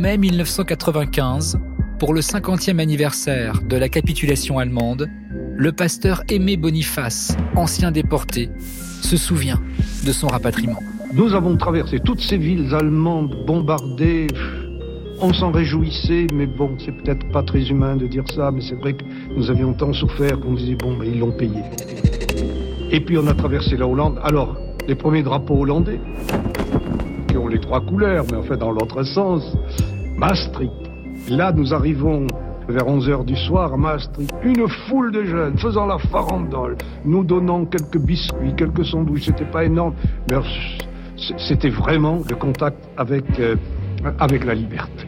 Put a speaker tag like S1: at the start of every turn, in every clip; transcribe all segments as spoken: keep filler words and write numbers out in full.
S1: mai mille neuf cent quatre-vingt-quinze, pour le cinquantième anniversaire de la capitulation allemande, le pasteur Aimé Boniface, ancien déporté, se souvient de son rapatriement.
S2: Nous avons traversé toutes ces villes allemandes bombardées. On s'en réjouissait, mais bon, c'est peut-être pas très humain de dire ça, mais c'est vrai que nous avions tant souffert qu'on disait, bon, mais ils l'ont payé. Et puis on a traversé la Hollande. Alors, les premiers drapeaux hollandais, qui ont les trois couleurs, mais en fait dans l'autre sens, Maastricht. Là, nous arrivons vers onze heures du soir à Maastricht, une foule de jeunes faisant la farandole, nous donnant quelques biscuits, quelques sandwichs, c'était pas énorme, mais c'était vraiment le contact avec, euh, avec la liberté.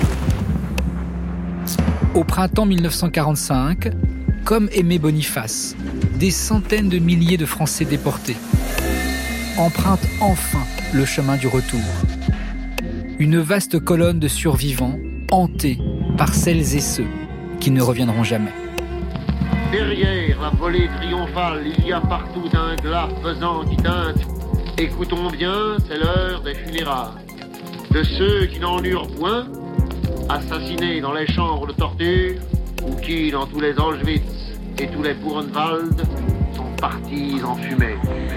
S1: Au printemps mille neuf cent quarante-cinq, comme Aimé Boniface, des centaines de milliers de Français déportés empruntent enfin le chemin du retour. Une vaste colonne de survivants hantés par celles et ceux qui ne reviendront jamais.
S3: Derrière la volée triomphale, il y a partout un glas pesant qui teinte. Écoutons bien, c'est l'heure des funérailles. De ceux qui n'en eurent point, assassinés dans les chambres de torture, ou qui, dans tous les Auschwitz et tous les Buchenwald, sont partis en fumée.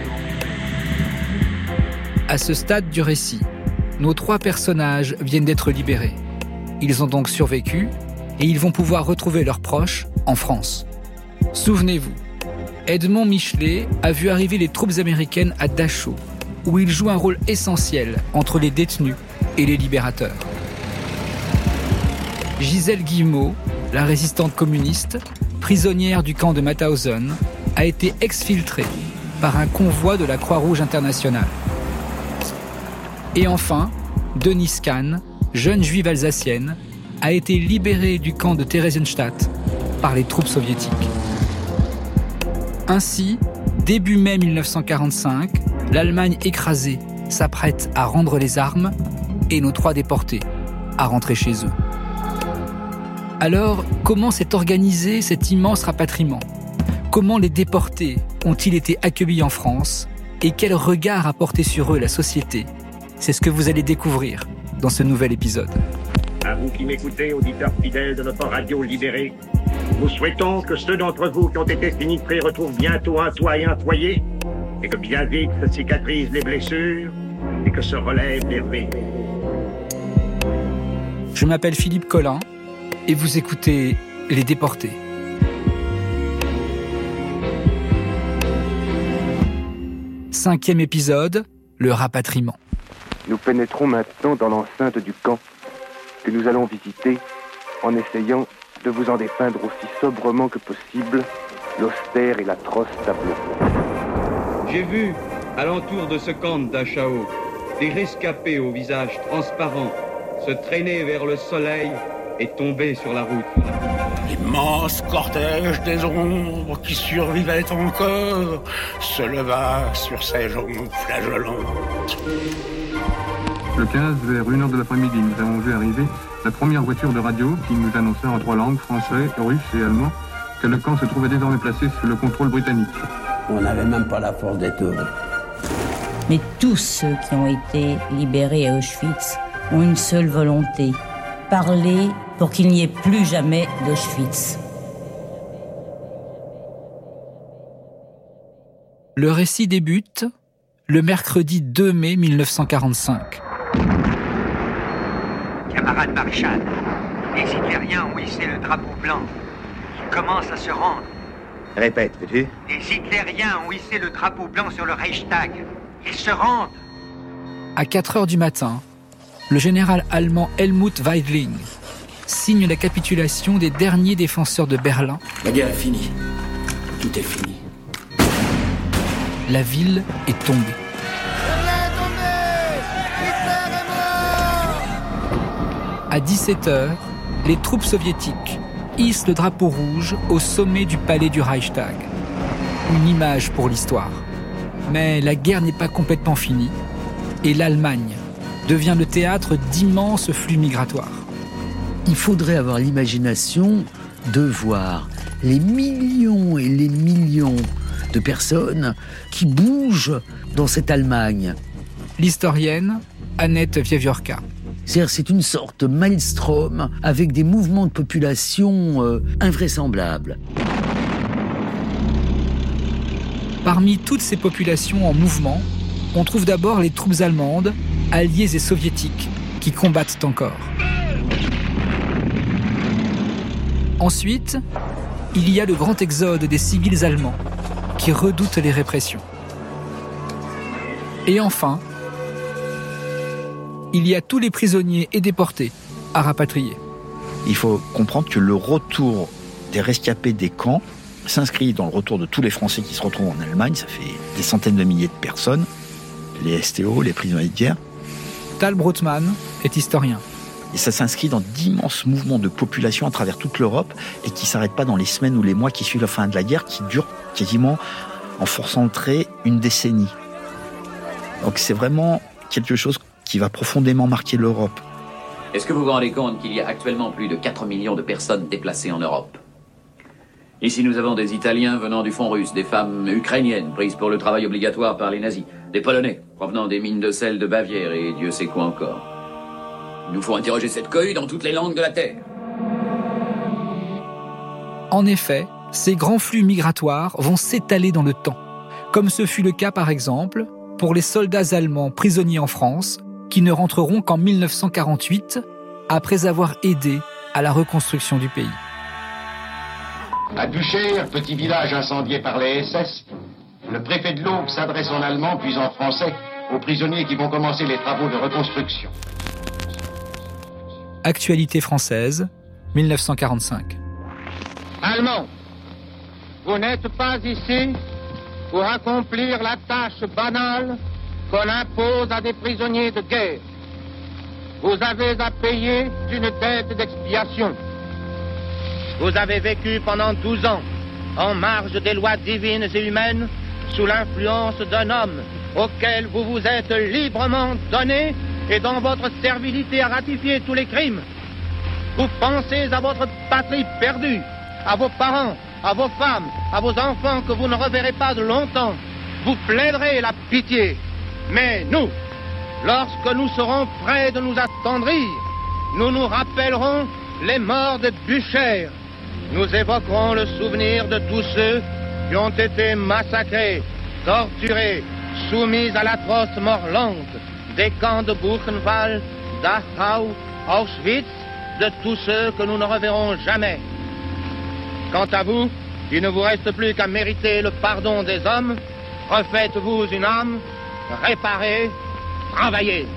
S1: À ce stade du récit, nos trois personnages viennent d'être libérés. Ils ont donc survécu et ils vont pouvoir retrouver leurs proches en France. Souvenez-vous, Edmond Michelet a vu arriver les troupes américaines à Dachau, où il joue un rôle essentiel entre les détenus et les libérateurs. Gisèle Guillemot, la résistante communiste, prisonnière du camp de Mauthausen, a été exfiltrée par un convoi de la Croix-Rouge internationale. Et enfin, Denise Kahn, jeune juive alsacienne, a été libérée du camp de Theresienstadt par les troupes soviétiques. Ainsi, début mai mille neuf cent quarante-cinq, l'Allemagne écrasée s'apprête à rendre les armes et nos trois déportés à rentrer chez eux. Alors, comment s'est organisé cet immense rapatriement ? Comment les déportés ont-ils été accueillis en France ? Et quel regard a porté sur eux la société ? C'est ce que vous allez découvrir dans ce nouvel épisode.
S4: À vous qui m'écoutez, auditeurs fidèles de notre radio libérée, nous souhaitons que ceux d'entre vous qui ont été sinistrés retrouvent bientôt un toit et un foyer, et que bien vite se cicatrisent les blessures, et que se relèvent les ruines.
S1: Je m'appelle Philippe Collin, et vous écoutez Les Déportés. Cinquième épisode, le rapatriement.
S5: Nous pénétrons maintenant dans l'enceinte du camp que nous allons visiter en essayant de vous en dépeindre aussi sobrement que possible l'austère et l'atroce tableau.
S6: J'ai vu, alentour de ce camp de Dachau, des rescapés au visage transparent se traîner vers le soleil et tomber sur la route.
S7: L'immense cortège des ombres qui survivaient encore se leva sur ses jambes flageolantes.
S8: Le quinze, vers une heure de l'après-midi, nous avons vu arriver la première voiture de radio qui nous annonçait en trois langues, français, russe et allemand, que le camp se trouvait désormais placé sous le contrôle britannique.
S9: On n'avait même pas la force des tours.
S10: Mais tous ceux qui ont été libérés à Auschwitz ont une seule volonté, parler pour qu'il n'y ait plus jamais d'Auschwitz.
S1: Le récit débute le mercredi deux mai mille neuf cent quarante-cinq.
S11: Camarade maréchal, les Hitlériens ont hissé le drapeau blanc. Ils commencent à se rendre.
S12: Répète, veux-tu ?
S11: Les Hitlériens ont hissé le drapeau blanc sur le Reichstag. Ils se rendent.
S1: À quatre heures du matin, le général allemand Helmut Weidling signe la capitulation des derniers défenseurs de Berlin.
S9: La guerre est finie. Tout est fini.
S1: La ville est tombée. À dix-sept heures, les troupes soviétiques hissent le drapeau rouge au sommet du palais du Reichstag. Une image pour l'histoire. Mais la guerre n'est pas complètement finie et l'Allemagne devient le théâtre d'immenses flux migratoires.
S13: Il faudrait avoir l'imagination de voir les millions et les millions de personnes qui bougent dans cette Allemagne.
S1: L'historienne Annette Wiewiórka.
S13: C'est-à-dire c'est une sorte de maelstrom avec des mouvements de population euh, invraisemblables.
S1: Parmi toutes ces populations en mouvement, on trouve d'abord les troupes allemandes, alliées et soviétiques, qui combattent encore. Ensuite, il y a le grand exode des civils allemands, qui redoutent les répressions. Et enfin, il y a tous les prisonniers et déportés à rapatrier.
S14: Il faut comprendre que le retour des rescapés des camps s'inscrit dans le retour de tous les Français qui se retrouvent en Allemagne. Ça fait des centaines de milliers de personnes, les S T O, les prisonniers de guerre.
S1: Tal Brotman est historien.
S14: Et ça s'inscrit dans d'immenses mouvements de population à travers toute l'Europe et qui ne s'arrêtent pas dans les semaines ou les mois qui suivent la fin de la guerre, qui durent quasiment, en forçant le trait, une décennie. Donc c'est vraiment quelque chose qui va profondément marquer l'Europe.
S15: Est-ce que vous vous rendez compte qu'il y a actuellement plus de quatre millions de personnes déplacées en Europe ? Ici, nous avons des Italiens venant du front russe, des femmes ukrainiennes prises pour le travail obligatoire par les nazis, des Polonais provenant des mines de sel de Bavière et Dieu sait quoi encore. Il nous faut interroger cette cohue dans toutes les langues de la Terre.
S1: En effet, ces grands flux migratoires vont s'étaler dans le temps, comme ce fut le cas par exemple pour les soldats allemands prisonniers en France qui ne rentreront qu'en mille neuf cent quarante-huit après avoir aidé à la reconstruction du pays.
S16: À Duchère, petit village incendié par les S S, le préfet de l'Aube s'adresse en allemand puis en français aux prisonniers qui vont commencer les travaux de reconstruction.
S1: Actualité française, mille neuf cent quarante-cinq.
S16: Allemands, vous n'êtes pas ici pour accomplir la tâche banale qu'on impose à des prisonniers de guerre. Vous avez à payer une dette d'expiation. Vous avez vécu pendant douze ans en marge des lois divines et humaines sous l'influence d'un homme auquel vous vous êtes librement donné et dont votre servilité a ratifié tous les crimes. Vous pensez à votre patrie perdue, à vos parents, à vos femmes, à vos enfants que vous ne reverrez pas de longtemps. Vous plaiderez la pitié. Mais nous, lorsque nous serons prêts de nous attendrir, nous nous rappellerons les morts de Buchère. Nous évoquerons le souvenir de tous ceux qui ont été massacrés, torturés, soumis à l'atroce mort lente des camps de Buchenwald, Dachau, Auschwitz, de tous ceux que nous ne reverrons jamais. Quant à vous, il ne vous reste plus qu'à mériter le pardon des hommes. Refaites-vous une âme, réparez, travaillez.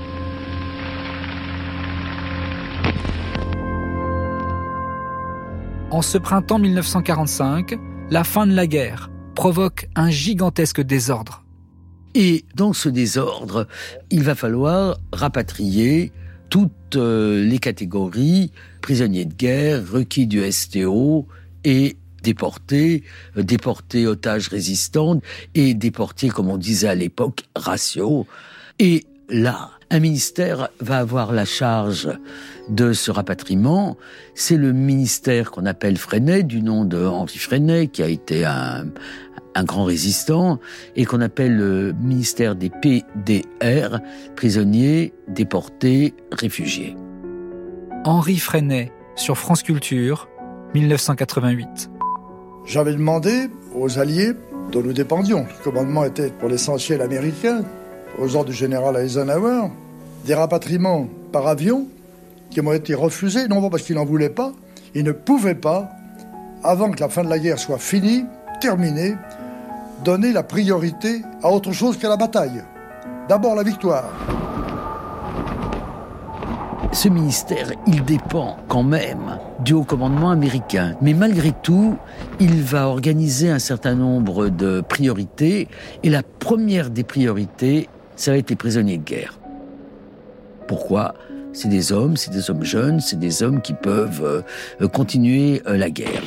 S1: En ce printemps mille neuf cent quarante-cinq, la fin de la guerre provoque un gigantesque désordre.
S13: Et dans ce désordre, il va falloir rapatrier toutes les catégories, prisonniers de guerre, requis du S T O et déportés, déportés otages résistants et déportés, comme on disait à l'époque, ratio. Et là, un ministère va avoir la charge de ce rapatriement. C'est le ministère qu'on appelle Freinet, du nom de Henri Freinet, qui a été un, un grand résistant, et qu'on appelle le ministère des P D R, prisonniers, déportés, réfugiés.
S1: Henri Freinet, sur France Culture, mille neuf cent quatre-vingt-huit.
S17: J'avais demandé aux Alliés, dont nous dépendions, le commandement était pour l'essentiel américain, aux ordres du général Eisenhower, des rapatriements par avion qui m'ont été refusés, non pas parce qu'ils n'en voulaient pas, ils ne pouvaient pas, avant que la fin de la guerre soit finie, terminée, donner la priorité à autre chose qu'à la bataille. D'abord la victoire.
S13: Ce ministère, il dépend quand même du haut commandement américain. Mais malgré tout, il va organiser un certain nombre de priorités. Et la première des priorités, ça va être les prisonniers de guerre. Pourquoi ? C'est des hommes, c'est des hommes jeunes, c'est des hommes qui peuvent euh, continuer euh, la guerre.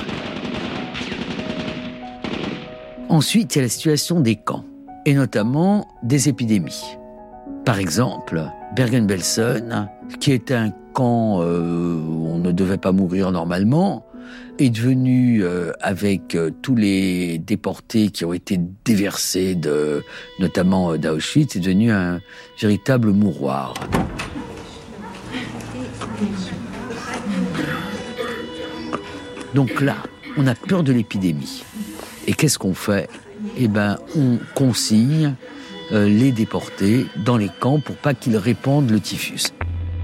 S13: Ensuite, il y a la situation des camps, et notamment des épidémies. Par exemple, Bergen-Belsen, qui était un camp euh, où on ne devait pas mourir normalement, est devenu, euh, avec euh, tous les déportés qui ont été déversés, de, notamment euh, d'Auschwitz, est devenu un véritable mouroir. Donc là, on a peur de l'épidémie. Et qu'est-ce qu'on fait ? Eh ben, on consigne euh, les déportés dans les camps pour pas qu'ils répandent le typhus.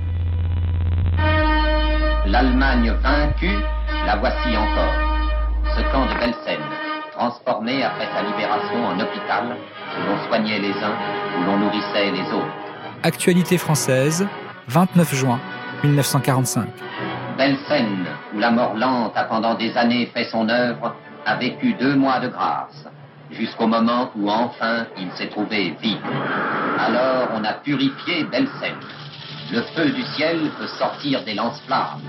S18: L'Allemagne vaincue, la voici encore. Ce camp de Belsen, transformé après sa libération en hôpital, où l'on soignait les uns, où l'on nourrissait les autres.
S1: Actualité française, vingt-neuf juin mille neuf cent quarante-cinq.
S18: Belsen, où la mort lente a pendant des années fait son œuvre, a vécu deux mois de grâce, jusqu'au moment où enfin il s'est trouvé vide. Alors on a purifié Belsen. Le feu du ciel peut sortir des lance-flammes.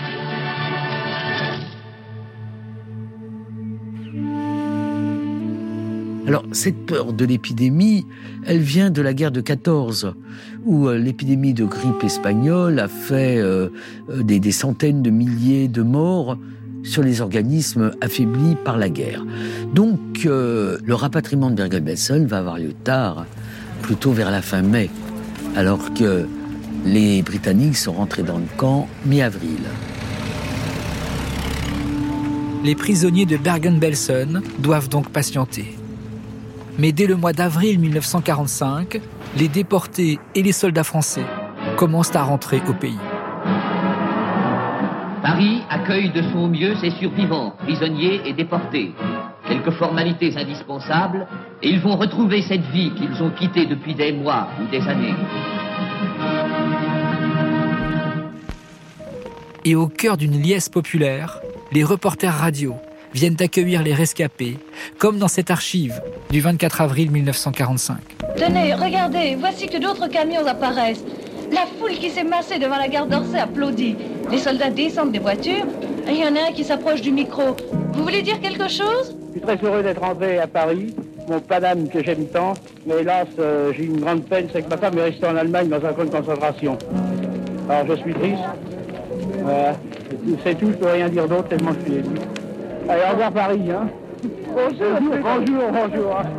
S13: Alors, cette peur de l'épidémie, elle vient de la guerre de quatorze, où euh, l'épidémie de grippe espagnole a fait euh, des, des centaines de milliers de morts sur les organismes affaiblis par la guerre. Donc, euh, le rapatriement de Bergen-Belsen va avoir lieu tard, plutôt vers la fin mai, alors que les Britanniques sont rentrés dans le camp mi-avril.
S1: Les prisonniers de Bergen-Belsen doivent donc patienter. Mais dès le mois d'avril mille neuf cent quarante-cinq, les déportés et les soldats français commencent à rentrer au pays.
S18: Paris accueille de son mieux ses survivants, prisonniers et déportés. Quelques formalités indispensables, et ils vont retrouver cette vie qu'ils ont quittée depuis des mois ou des années.
S1: Et au cœur d'une liesse populaire, les reporters radio viennent accueillir les rescapés, comme dans cette archive du vingt-quatre avril mille neuf cent quarante-cinq.
S19: Tenez, regardez, voici que d'autres camions apparaissent. La foule qui s'est massée devant la gare d'Orsay applaudit. Les soldats descendent des voitures, et il y en a un qui s'approche du micro. Vous voulez dire quelque chose ?
S20: Je suis très heureux d'être rentré à Paris, mon Paname que j'aime tant, mais hélas, euh, j'ai une grande peine, c'est que ma femme est restée en Allemagne dans un camp de concentration. Alors je suis triste. Voilà, c'est tout, je peux rien dire d'autre tellement je suis ému. Allez, au revoir Paris, hein. Bonjour, bonjour, bonjour. Hein.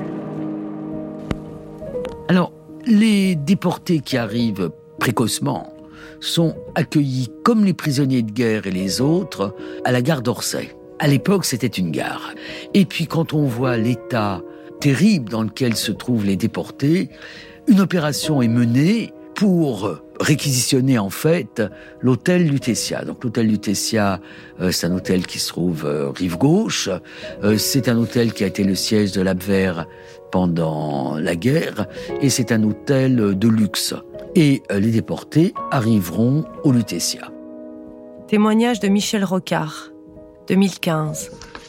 S13: Alors, les déportés qui arrivent précocement sont accueillis comme les prisonniers de guerre et les autres à la gare d'Orsay. À l'époque, c'était une gare. Et puis, quand on voit l'état terrible dans lequel se trouvent les déportés, une opération est menée pour réquisitionner en fait l'hôtel Lutetia. Donc l'hôtel Lutetia, euh, c'est un hôtel qui se trouve euh, rive gauche. Euh, c'est un hôtel qui a été le siège de l'Abwehr pendant la guerre, et c'est un hôtel de luxe. Et euh, les déportés arriveront au Lutetia.
S21: Témoignage de Michel Rocard, deux mille quinze.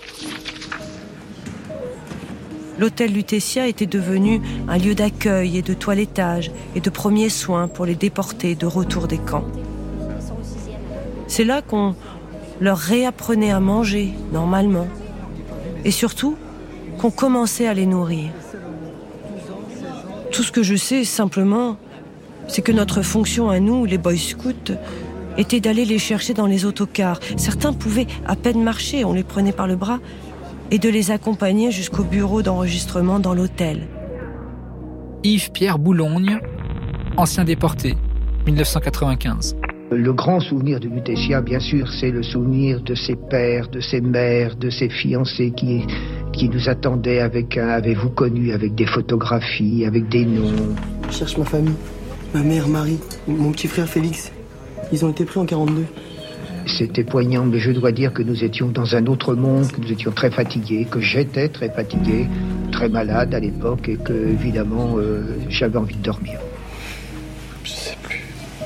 S21: L'hôtel Lutetia était devenu un lieu d'accueil et de toilettage et de premiers soins pour les déportés de retour des camps. C'est là qu'on leur réapprenait à manger, normalement. Et surtout, qu'on commençait à les nourrir. Tout ce que je sais, simplement, c'est que notre fonction à nous, les Boy Scouts, était d'aller les chercher dans les autocars. Certains pouvaient à peine marcher, on les prenait par le bras, et de les accompagner jusqu'au bureau d'enregistrement dans l'hôtel.
S1: Yves-Pierre Boulogne, ancien déporté, mille neuf cent quatre-vingt-quinze.
S2: Le grand souvenir de Lutetia, bien sûr, c'est le souvenir de ses pères, de ses mères, de ses fiancés qui, qui nous attendaient avec un « avez-vous connu ?» avec des photographies, avec des noms.
S22: Je cherche ma famille, ma mère Marie, mon petit frère Félix. Ils ont été pris en quarante-deux.
S2: C'était poignant, mais je dois dire que nous étions dans un autre monde, que nous étions très fatigués, que j'étais très fatigué, très malade à l'époque, et que, évidemment, euh, j'avais envie de dormir.
S22: Je sais plus.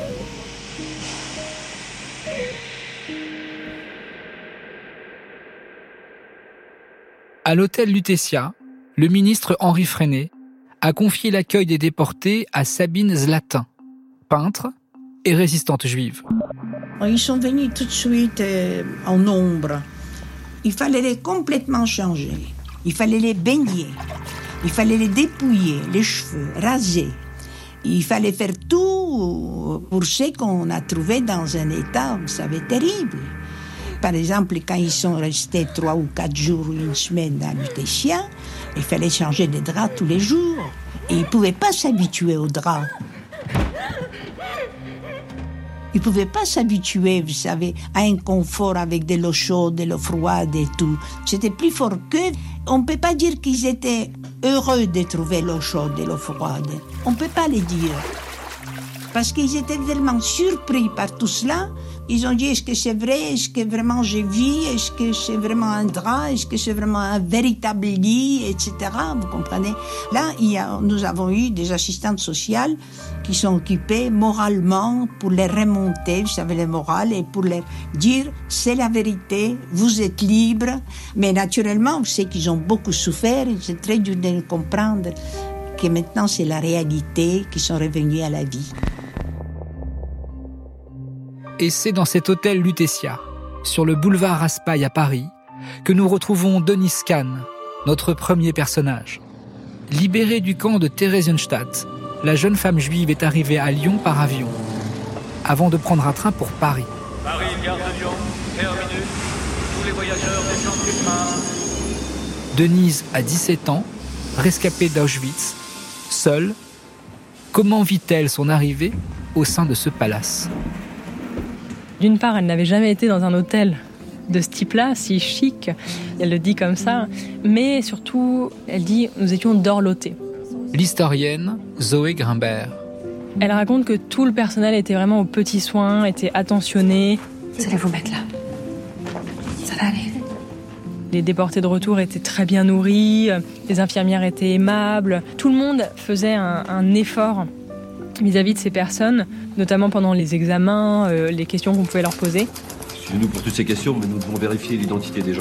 S1: À l'hôtel Lutetia, le ministre Henri Freinet a confié l'accueil des déportés à Sabine Zlatin, peintre et résistante juive.
S23: Ils sont venus tout de suite euh, en nombre. Il fallait les complètement changer. Il fallait les baigner. Il fallait les dépouiller, les cheveux, raser. Il fallait faire tout pour ceux qu'on a trouvés dans un état, vous savez, terrible. Par exemple, quand ils sont restés trois ou quatre jours ou une semaine à Lutetia, il fallait changer des draps tous les jours. Et ils ne pouvaient pas s'habituer aux draps. Ils ne pouvaient pas s'habituer, vous savez, à un confort avec de l'eau chaude, de l'eau froide et tout. C'était plus fort qu'eux. On ne peut pas dire qu'ils étaient heureux de trouver l'eau chaude et l'eau froide. On ne peut pas le dire. Parce qu'ils étaient tellement surpris par tout cela. Ils ont dit, est-ce que c'est vrai? Est-ce que vraiment je vis? Est-ce que c'est vraiment un drap? Est-ce que c'est vraiment un véritable lit? Etc. Vous comprenez? Là, il y a, nous avons eu des assistantes sociales qui sont occupées moralement pour les remonter, vous savez, les morales, et pour leur dire, c'est la vérité, vous êtes libres. Mais naturellement, on sait qu'ils ont beaucoup souffert, et c'est très dur de le comprendre que maintenant c'est la réalité, qu'ils sont revenus à la vie.
S1: Et c'est dans cet hôtel Lutetia, sur le boulevard Raspail à Paris, que nous retrouvons Denise Kahn, notre premier personnage. Libérée du camp de Theresienstadt, la jeune femme juive est arrivée à Lyon par avion, avant de prendre un train pour Paris.
S3: Paris, gare de Lyon, terminus. Tous les voyageurs descendent du train.
S1: Denise a dix-sept ans, rescapée d'Auschwitz, seule. Comment vit-elle son arrivée au sein de ce palace ?
S4: D'une part, elle n'avait jamais été dans un hôtel de ce type-là, si chic, elle le dit comme ça, mais surtout, elle dit « nous étions dorlotés ».
S1: L'historienne Zoé Grimbert.
S4: Elle raconte que tout le personnel était vraiment aux petits soins, était attentionné.
S5: Vous allez vous mettre là. Ça va aller.
S4: Les déportés de retour étaient très bien nourris, les infirmières étaient aimables, tout le monde faisait un, un effort vis-à-vis de ces personnes, notamment pendant les examens, euh, les questions qu'on pouvait leur poser.
S24: Suivez-nous pour toutes ces questions, mais nous devons vérifier l'identité des gens.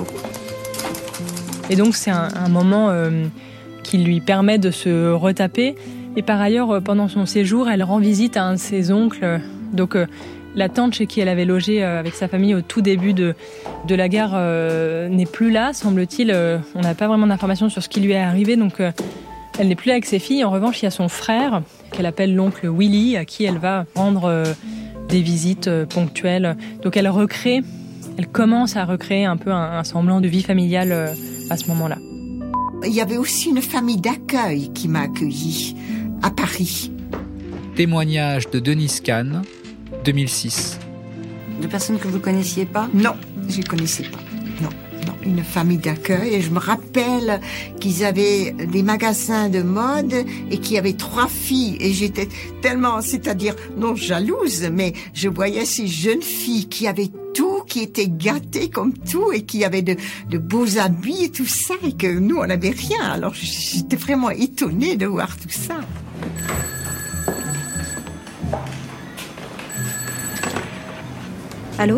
S4: Et donc c'est un, un moment euh, qui lui permet de se retaper. Et par ailleurs, pendant son séjour, elle rend visite à un de ses oncles. Donc euh, la tante chez qui elle avait logé euh, avec sa famille au tout début de, de la guerre euh, n'est plus là, semble-t-il. Euh, on n'a pas vraiment d'informations sur ce qui lui est arrivé, donc euh, elle n'est plus là avec ses filles. En revanche, il y a son frère, qu'elle appelle l'oncle Willy, à qui elle va rendre euh, des visites euh, ponctuelles. Donc elle recrée, elle commence à recréer un peu un, un semblant de vie familiale euh, à ce moment-là.
S25: Il y avait aussi une famille d'accueil qui m'a accueillie à Paris.
S1: Témoignage de Denise Kahn, deux mille six.
S5: De personnes que vous ne connaissiez pas ?
S25: Non, je ne connaissais pas. Non, non, une famille d'accueil. Et je me rappelle qu'ils avaient des magasins de mode et qu'il y avait trois filles. Et j'étais tellement, c'est-à-dire, non jalouse, mais je voyais ces jeunes filles qui avaient tout, qui étaient gâtées comme tout et qui avaient de, de beaux habits et tout ça. Et que nous, on n'avait rien. Alors j'étais vraiment étonnée de voir tout ça.
S5: Allô ?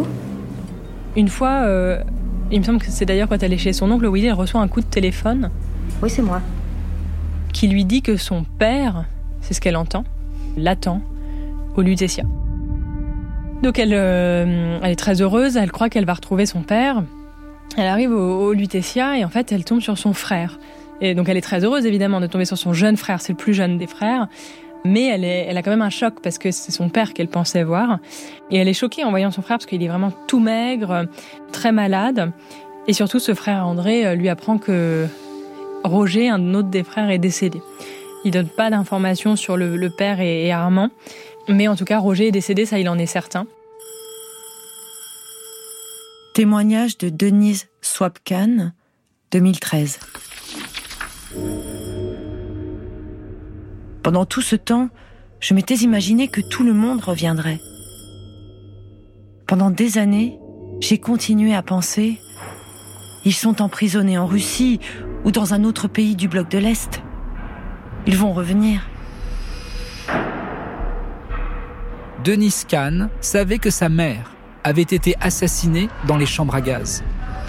S4: Une fois, euh, il me semble que c'est d'ailleurs quand elle est chez son oncle Willy, elle reçoit un coup de téléphone.
S5: Oui, c'est moi.
S4: Qui lui dit que son père, c'est ce qu'elle entend, l'attend au Lutetia. Donc elle, euh, elle est très heureuse, elle croit qu'elle va retrouver son père. Elle arrive au, au Lutetia et en fait elle tombe sur son frère. Et donc elle est très heureuse évidemment de tomber sur son jeune frère, c'est le plus jeune des frères. Mais elle, est, elle a quand même un choc parce que c'est son père qu'elle pensait voir. Et elle est choquée en voyant son frère parce qu'il est vraiment tout maigre, très malade. Et surtout, ce frère André lui apprend que Roger, un autre des frères, est décédé. Il donne pas d'informations sur le, le père et, et Armand. Mais en tout cas, Roger est décédé, ça il en est certain.
S21: Témoignage de Denise Swapkan, deux mille treize. Pendant tout ce temps, je m'étais imaginé que tout le monde reviendrait. Pendant des années, j'ai continué à penser « Ils sont emprisonnés en Russie ou dans un autre pays du bloc de l'Est. Ils vont revenir. »
S1: Denise Kahn savait que sa mère avait été assassinée dans les chambres à gaz.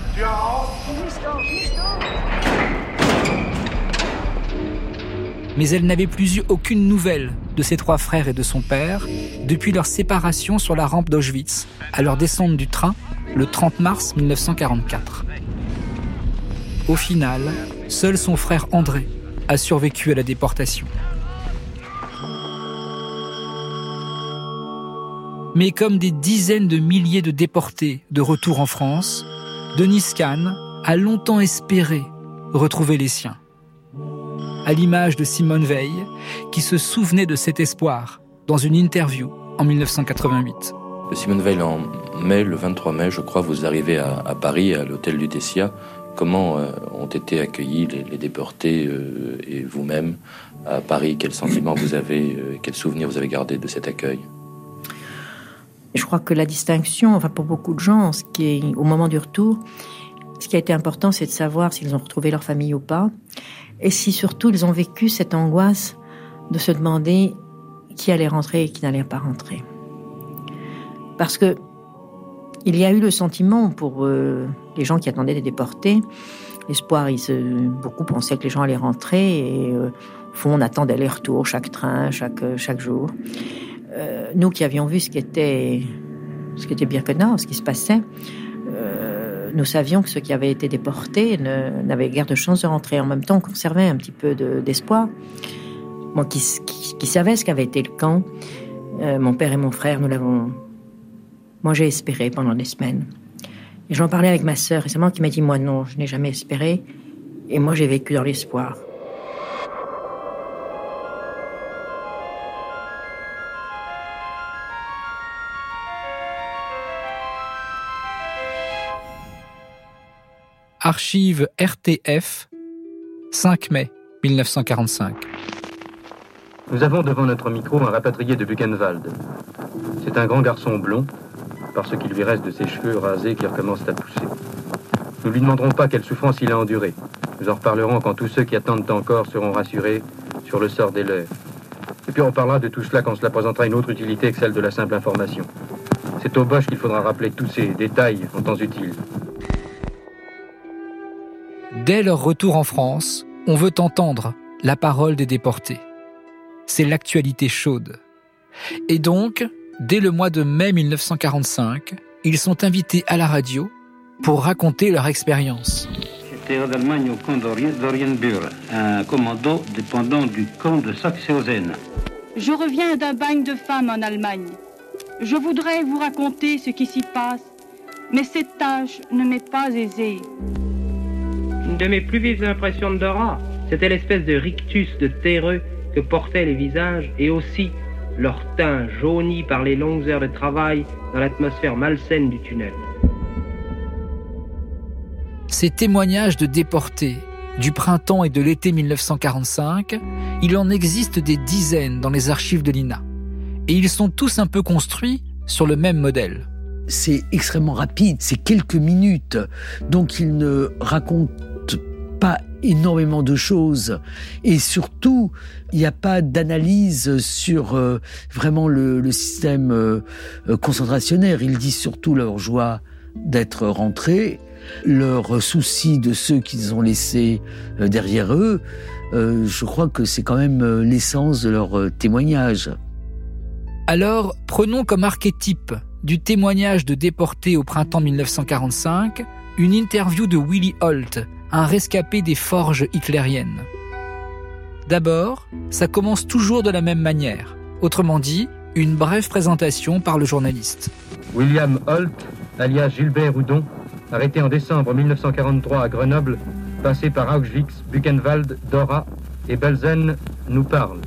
S1: Mais elle n'avait plus eu aucune nouvelle de ses trois frères et de son père depuis leur séparation sur la rampe d'Auschwitz, à leur descente du train, le trente mars mille neuf cent quarante-quatre. Au final, seul son frère André a survécu à la déportation. Mais comme des dizaines de milliers de déportés de retour en France, Denise Kahn a longtemps espéré retrouver les siens. À l'image de Simone Veil, qui se souvenait de cet espoir dans une interview en mille neuf cent quatre-vingt-huit.
S6: Simone Veil, en mai, le vingt-trois mai, je crois, vous arrivez à, à Paris, à l'hôtel Lutetia. Comment euh, ont été accueillis les, les déportés euh, et vous-même à Paris? Quels sentiments vous avez, euh, quels souvenirs vous avez gardés de cet accueil?
S7: Je crois que la distinction, enfin pour beaucoup de gens, ce qui est au moment du retour, ce qui a été important, c'est de savoir s'ils ont retrouvé leur famille ou pas, et si surtout ils ont vécu cette angoisse de se demander qui allait rentrer et qui n'allait pas rentrer. Parce que il y a eu le sentiment pour euh, les gens qui attendaient des déportés, l'espoir, ils se, beaucoup pensaient que les gens allaient rentrer, et euh, au fond, on attendait les retours, chaque train, chaque, chaque jour. Euh, nous qui avions vu ce qui était, ce qui était Birkenau, ce qui se passait, euh, nous savions que ceux qui avaient été déportés ne, n'avaient guère de chance de rentrer. En même temps, on conservait un petit peu de, d'espoir. Moi qui, qui, qui savais ce qu'avait été le camp, euh, mon père et mon frère, nous l'avons... Moi, j'ai espéré pendant des semaines. Et j'en parlais avec ma sœur, et c'est moi qui m'a dit, moi non, je n'ai jamais espéré. Et moi, j'ai vécu dans l'espoir.
S1: Archives R T F, cinq mai mille neuf cent quarante-cinq.
S8: Nous avons devant notre micro un rapatrié de Buchenwald. C'est un grand garçon blond, par ce qu'il lui reste de ses cheveux rasés qui recommencent à pousser. Nous ne lui demanderons pas quelle souffrance il a endurée. Nous en reparlerons quand tous ceux qui attendent encore seront rassurés sur le sort des leurs. Et puis on parlera de tout cela quand cela présentera une autre utilité que celle de la simple information. C'est aux Boches qu'il faudra rappeler tous ces détails en temps utile.
S1: Dès leur retour en France, on veut entendre la parole des déportés. C'est l'actualité chaude. Et donc, dès le mois de mai mille neuf cent quarante-cinq, ils sont invités à la radio pour raconter leur expérience.
S10: J'étais en Allemagne au camp d'Orienburg, un commando dépendant du camp de Saxe-Hausen.
S12: Je reviens d'un bagne de femmes en Allemagne. Je voudrais vous raconter ce qui s'y passe, mais cette tâche ne m'est pas aisée.
S26: Une de mes plus vives impressions de Dora, c'était l'espèce de rictus de terreux que portaient les visages et aussi leur teint jauni par les longues heures de travail dans l'atmosphère malsaine du tunnel.
S1: Ces témoignages de déportés du printemps et de l'été mille neuf cent quarante-cinq, il en existe des dizaines dans les archives de l'I N A. Et ils sont tous un peu construits sur le même modèle.
S13: C'est extrêmement rapide, c'est quelques minutes, donc ils ne racontent pas énormément de choses. Et surtout, il n'y a pas d'analyse sur euh, vraiment le, le système euh, concentrationnaire. Ils disent surtout leur joie d'être rentrés, leur souci de ceux qu'ils ont laissés euh, derrière eux. Euh, je crois que c'est quand même euh, l'essence de leur euh, témoignage.
S1: Alors, prenons comme archétype du témoignage de déportés au printemps mille neuf cent quarante-cinq une interview de Willy Holt, un rescapé des forges hitlériennes. D'abord, ça commence toujours de la même manière. Autrement dit, une brève présentation par le journaliste.
S8: William Holt, alias Gilbert Houdon, arrêté en décembre mille neuf cent quarante-trois à Grenoble, passé par Auschwitz, Buchenwald, Dora et Belsen, nous parle.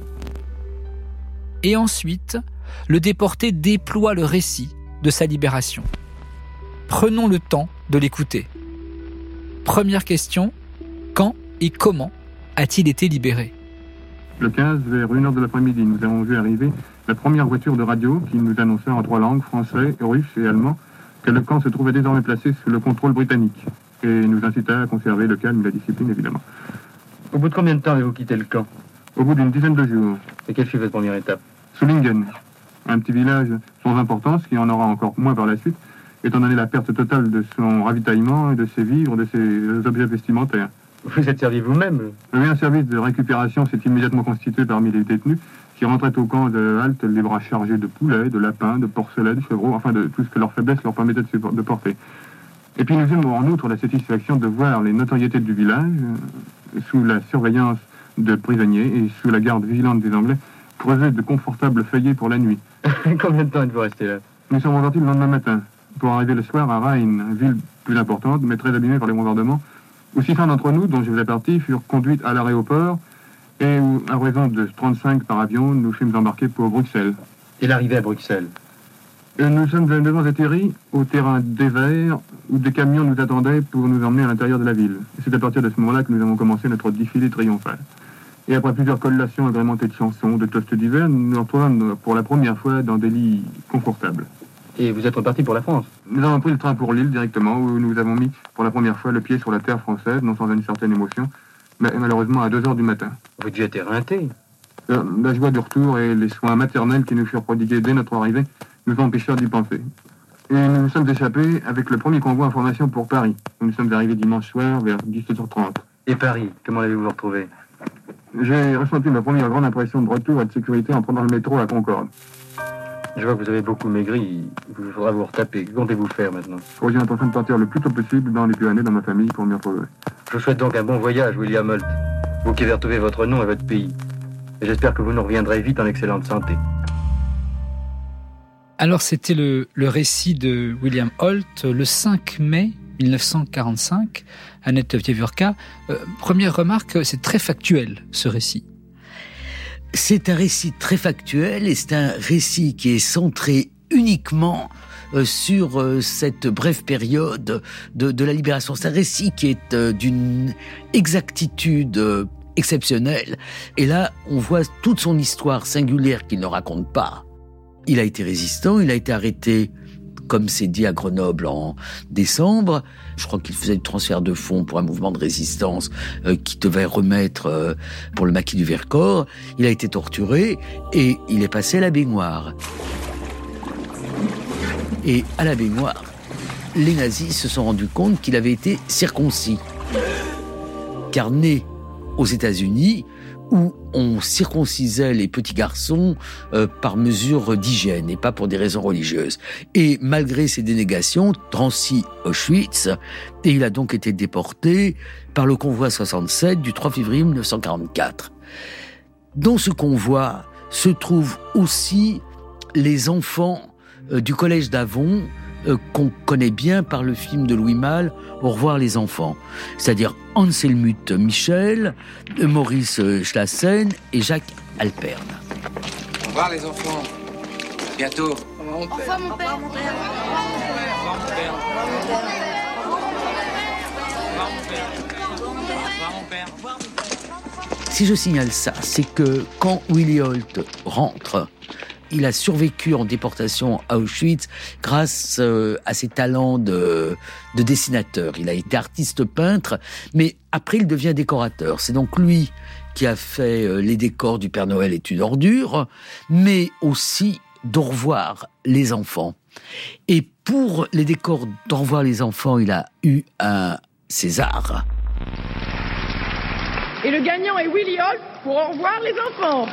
S1: Et ensuite, le déporté déploie le récit de sa libération. Prenons le temps de l'écouter. Première question, quand et comment a-t-il été libéré ?
S27: Le quinze, vers une heure de l'après-midi, nous avons vu arriver la première voiture de radio qui nous annonçait en trois langues, français, russe et allemand, que le camp se trouvait désormais placé sous le contrôle britannique et nous incita à conserver le calme et la discipline, évidemment.
S8: Au bout de combien de temps avez-vous quitté le camp ?
S27: Au bout d'une dizaine de jours.
S8: Et quelle fut votre première étape ?
S27: Soulingen, un petit village sans importance, qui en aura encore moins par la suite, étant donné la perte totale de son ravitaillement et de ses vivres, de ses objets vestimentaires.
S8: Vous êtes servi vous-même ?
S27: Oui, un service de récupération s'est immédiatement constitué parmi les détenus, qui rentraient au camp de halte les bras chargés de poulets, de lapins, de porcelets, de chevreaux, enfin de tout ce que leur faiblesse leur permettait de, de porter. Et puis nous eûmes en outre la satisfaction de voir les notoriétés du village, euh, sous la surveillance de prisonniers et sous la garde vigilante des Anglais, creuser de confortables feuillets pour la nuit.
S8: Combien de temps êtes-vous resté là ?
S27: Nous sommes repartis le lendemain matin, pour arriver le soir à Rhein, ville plus importante, mais très abîmée par les bombardements, où six cents d'entre nous, dont je faisais partie, furent conduites à l'aéroport, et où, à raison de trente-cinq par avion, nous fûmes embarqués pour Bruxelles.
S8: Et l'arrivée à Bruxelles ?
S27: Et nous sommes devant atterris au terrain des Verts, où des camions nous attendaient pour nous emmener à l'intérieur de la ville. Et c'est à partir de ce moment-là que nous avons commencé notre défilé triomphal. Et après plusieurs collations agrémentées de chansons, de toasts d'hiver, nous nous retrouvons pour la première fois dans des lits confortables.
S8: Et vous êtes reparti pour la France?
S27: Nous avons pris le train pour Lille directement, où nous avons mis pour la première fois le pied sur la terre française, non sans une certaine émotion, mais malheureusement à deux heures du matin.
S8: Vous deviez être éreinté.
S27: La joie du retour et les soins maternels qui nous furent prodigués dès notre arrivée nous empêchèrent d'y penser. Et nous nous sommes échappés avec le premier convoi information pour Paris. Nous sommes arrivés dimanche soir vers dix-sept heures trente.
S8: Et Paris, comment l'avez-vous retrouvé?
S27: J'ai ressenti ma première grande impression de retour et de sécurité en prenant le métro à Concorde.
S8: Je vois que vous avez beaucoup maigri, il faudra vous retaper. Que comptez-vous faire maintenant?
S27: Oh, j'ai l'intention de partir le plus tôt possible dans les Pyrénées, dans ma famille, pour m'y retrouver.
S8: Je vous souhaite donc un bon voyage, William Holt. Vous qui avez retrouvé votre nom et votre pays. Et j'espère que vous nous reviendrez vite en excellente santé.
S1: Alors, c'était le, le récit de William Holt le cinq mai mille neuf cent quarante-cinq, Annette Wiewiórka. Euh, première remarque, c'est très factuel, ce récit.
S13: C'est un récit très factuel et c'est un récit qui est centré uniquement euh, sur euh, cette brève période de, de la libération. C'est un récit qui est euh, d'une exactitude euh, exceptionnelle. Et là, on voit toute son histoire singulière qu'il ne raconte pas. Il a été résistant, il a été arrêté, comme c'est dit à Grenoble en décembre. Je crois qu'il faisait du transfert de fonds pour un mouvement de résistance euh, qui devait remettre euh, pour le maquis du Vercors. Il a été torturé et il est passé à la baignoire. Et à la baignoire, les nazis se sont rendus compte qu'il avait été circoncis. Car né aux États-Unis, où on circoncisait les petits garçons euh, par mesure d'hygiène et pas pour des raisons religieuses. Et malgré ces dénégations, Drancy Auschwitz, et il a donc été déporté par le convoi soixante-sept du trois février mille neuf cent quarante-quatre. Dans ce convoi se trouvent aussi les enfants euh, du collège d'Avon, euh, qu'on connaît bien par le film de Louis Malle, Au revoir les enfants. C'est-à-dire Hans-Helmut Michel, Maurice Schlassen et Jacques Alperne.
S9: Au revoir les enfants. À bientôt.
S19: Au revoir mon père. Au revoir mon père.
S9: Au revoir mon père. Au revoir mon père.
S13: Si je signale ça, c'est que quand Willy Holt rentre, il a survécu en déportation à Auschwitz grâce euh, à ses talents de, de dessinateur. Il a été artiste peintre, mais après il devient décorateur. C'est donc lui qui a fait euh, les décors du Père Noël est une ordure, mais aussi d'Au revoir les enfants. Et pour les décors d'Au revoir les enfants, il a eu un César.
S11: Et le gagnant est Willy Holt pour Au revoir les enfants.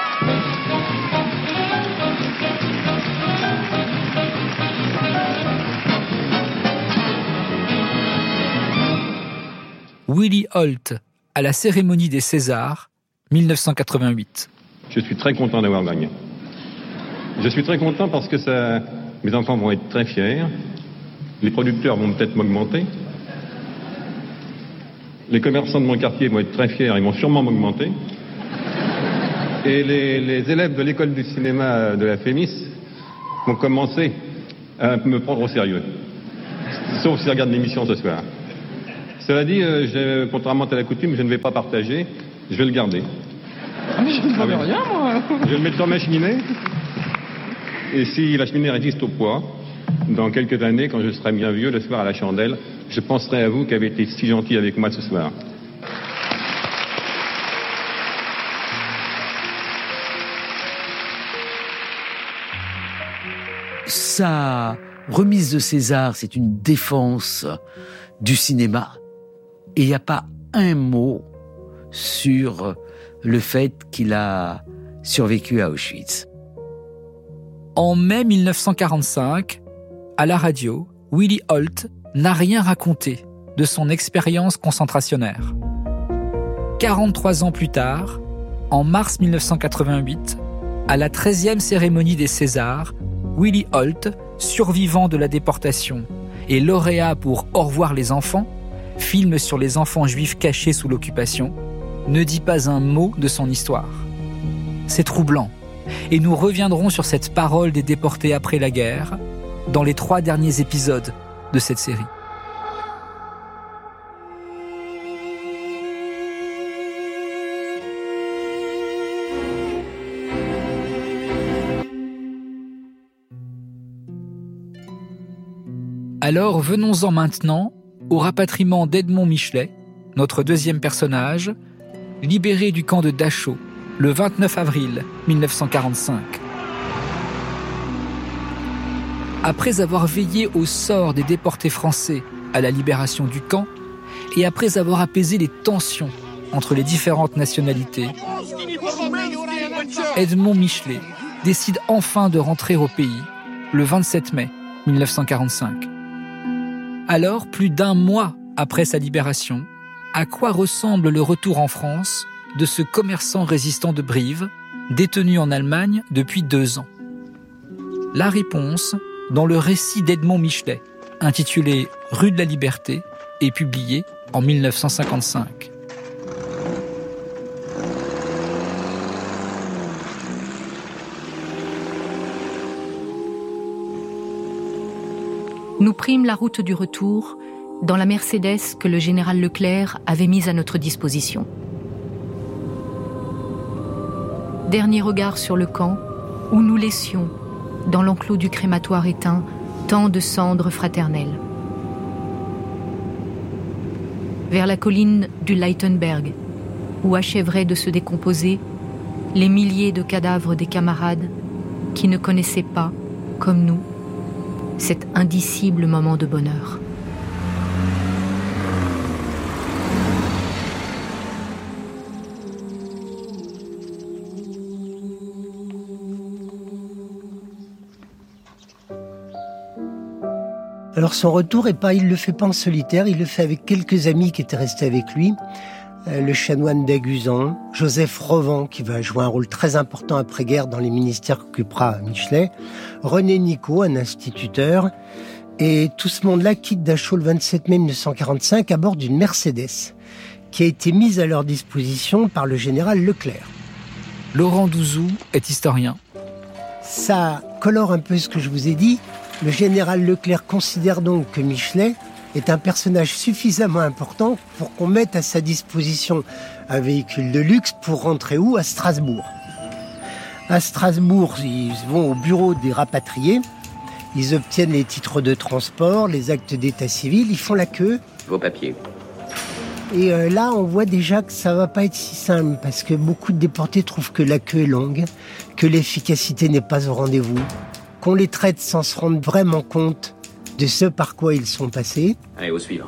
S1: Willy Holt à la cérémonie des Césars, mille neuf cent quatre-vingt-huit.
S24: Je suis très content d'avoir gagné. Je suis très content parce que ça, mes enfants vont être très fiers. Les producteurs vont peut-être m'augmenter. Les commerçants de mon quartier vont être très fiers, ils vont sûrement m'augmenter. Et les, les élèves de l'école du cinéma de la Fémis vont commencer à me prendre au sérieux. Sauf s'ils regardent l'émission ce soir. Cela dit, euh, je, contrairement à la coutume, je ne vais pas partager, je vais le garder.
S11: Ah mais je ne demande
S24: ah,
S11: rien, moi.
S24: Je vais le mettre sur ma cheminée. Et si la cheminée résiste au poids, dans quelques années, quand je serai bien vieux, le soir à la chandelle, je penserai à vous qui avez été si gentil avec moi ce soir.
S13: Sa remise de César, c'est une défense du cinéma. Et il n'y a pas un mot sur le fait qu'il a survécu à Auschwitz.
S1: En mai mille neuf cent quarante-cinq, à la radio, Willy Holt n'a rien raconté de son expérience concentrationnaire. quarante-trois ans plus tard, en mars mille neuf cent quatre-vingt-huit, à la treizième cérémonie des Césars, Willy Holt, survivant de la déportation et lauréat pour Au revoir les enfants, film sur les enfants juifs cachés sous l'occupation, ne dit pas un mot de son histoire. C'est troublant. Et nous reviendrons sur cette parole des déportés après la guerre dans les trois derniers épisodes de cette série. Alors venons-en maintenant au rapatriement d'Edmond Michelet, notre deuxième personnage, libéré du camp de Dachau le vingt-neuf avril mille neuf cent quarante-cinq. Après avoir veillé au sort des déportés français à la libération du camp et après avoir apaisé les tensions entre les différentes nationalités, Edmond Michelet décide enfin de rentrer au pays le vingt-sept mai mille neuf cent quarante-cinq. Alors, plus d'un mois après sa libération, à quoi ressemble le retour en France de ce commerçant résistant de Brive, détenu en Allemagne depuis deux ans? La réponse dans le récit d'Edmond Michelet, intitulé « Rue de la Liberté » et publié en mille neuf cent cinquante-cinq.
S2: Nous prîmes la route du retour dans la Mercedes que le général Leclerc avait mise à notre disposition. Dernier regard sur le camp où nous laissions, dans l'enclos du crématoire éteint, tant de cendres fraternelles. Vers la colline du Leitenberg, où achèveraient de se décomposer les milliers de cadavres des camarades qui ne connaissaient pas, comme nous, cet indicible moment de bonheur.
S14: Alors son retour, est pas, il le fait pas en solitaire, il le fait avec quelques amis qui étaient restés avec lui. Euh, le chanoine d'Aguzan, Joseph Rovan, qui va jouer un rôle très important après-guerre dans les ministères qu'occupera Michelet, René Nicot, un instituteur, et tout ce monde-là quitte Dachau le vingt-sept mai mille neuf cent quarante-cinq à bord d'une Mercedes, qui a été mise à leur disposition par le général Leclerc.
S1: Laurent Douzou est historien.
S14: Ça colore un peu ce que je vous ai dit. Le général Leclerc considère donc que Michelet est un personnage suffisamment important pour qu'on mette à sa disposition un véhicule de luxe pour rentrer où ? À Strasbourg. À Strasbourg, ils vont au bureau des rapatriés, ils obtiennent les titres de transport, les actes d'état civil, ils font la queue.
S6: Vos papiers.
S14: Et euh, là, on voit déjà que ça va pas être si simple, parce que beaucoup de déportés trouvent que la queue est longue, que l'efficacité n'est pas au rendez-vous, qu'on les traite sans se rendre vraiment compte de ce par quoi ils sont passés.
S6: Allez, au suivant.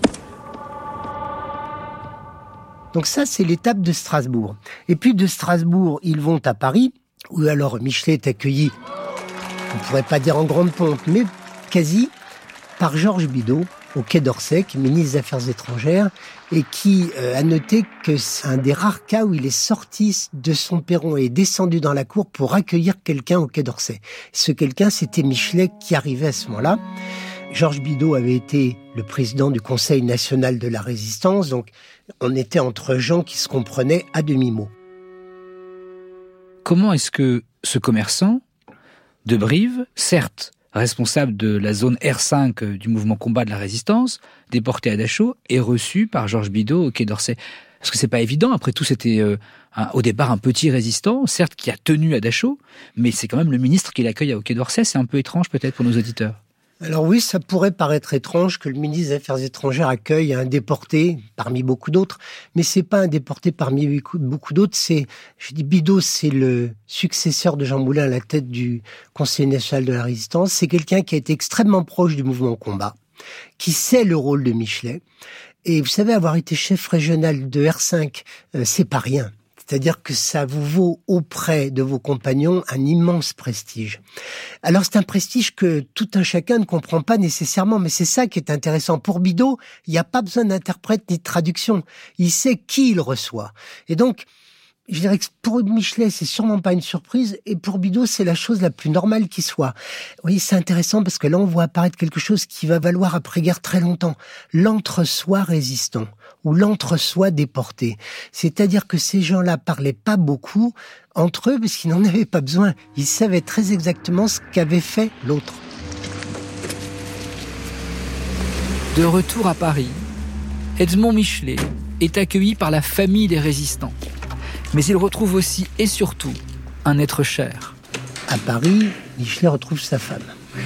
S14: Donc ça, c'est l'étape de Strasbourg. Et puis de Strasbourg, ils vont à Paris, où alors Michelet est accueilli, on ne pourrait pas dire en grande pompe, mais quasi, par Georges Bidault, au Quai d'Orsay, qui est ministre des Affaires étrangères, et qui euh, a noté que c'est un des rares cas où il est sorti de son perron et est descendu dans la cour pour accueillir quelqu'un au Quai d'Orsay. Ce quelqu'un, c'était Michelet qui arrivait à ce moment-là. Georges Bidault avait été le président du Conseil national de la Résistance, donc on était entre gens qui se comprenaient à demi-mot.
S1: Comment est-ce que ce commerçant de Brive, certes responsable de la zone R cinq du mouvement combat de la résistance, déporté à Dachau, est reçu par Georges Bidault au Quai d'Orsay? Parce que c'est pas évident, après tout c'était euh, un, au départ un petit résistant, certes qui a tenu à Dachau, mais c'est quand même le ministre qui l'accueille au Quai d'Orsay, c'est un peu étrange peut-être pour nos auditeurs.
S14: Alors oui, ça pourrait paraître étrange que le ministre des Affaires étrangères accueille un déporté parmi beaucoup d'autres, mais c'est pas un déporté parmi beaucoup d'autres, c'est, je dis Bidault, c'est le successeur de Jean Moulin à la tête du Conseil national de la Résistance, c'est quelqu'un qui a été extrêmement proche du mouvement combat, qui sait le rôle de Michelet, et vous savez, avoir été chef régional de R cinq, euh, c'est pas rien. C'est-à-dire que ça vous vaut auprès de vos compagnons un immense prestige. Alors c'est un prestige que tout un chacun ne comprend pas nécessairement, mais c'est ça qui est intéressant. Pour Bidault, il n'y a pas besoin d'interprète ni de traduction. Il sait qui il reçoit. Et donc, je dirais que pour Michelet, c'est sûrement pas une surprise, et pour Bidault, c'est la chose la plus normale qui soit. Vous voyez, c'est intéressant parce que là, on voit apparaître quelque chose qui va valoir après-guerre très longtemps. L'entre-soi résistant, ou l'entre-soi déporté. C'est-à-dire que ces gens-là parlaient pas beaucoup entre eux, parce qu'ils n'en avaient pas besoin. Ils savaient très exactement ce qu'avait fait l'autre.
S1: De retour à Paris, Edmond Michelet est accueilli par la famille des résistants. Mais il retrouve aussi et surtout un être cher.
S14: À Paris, Michelet retrouve sa femme.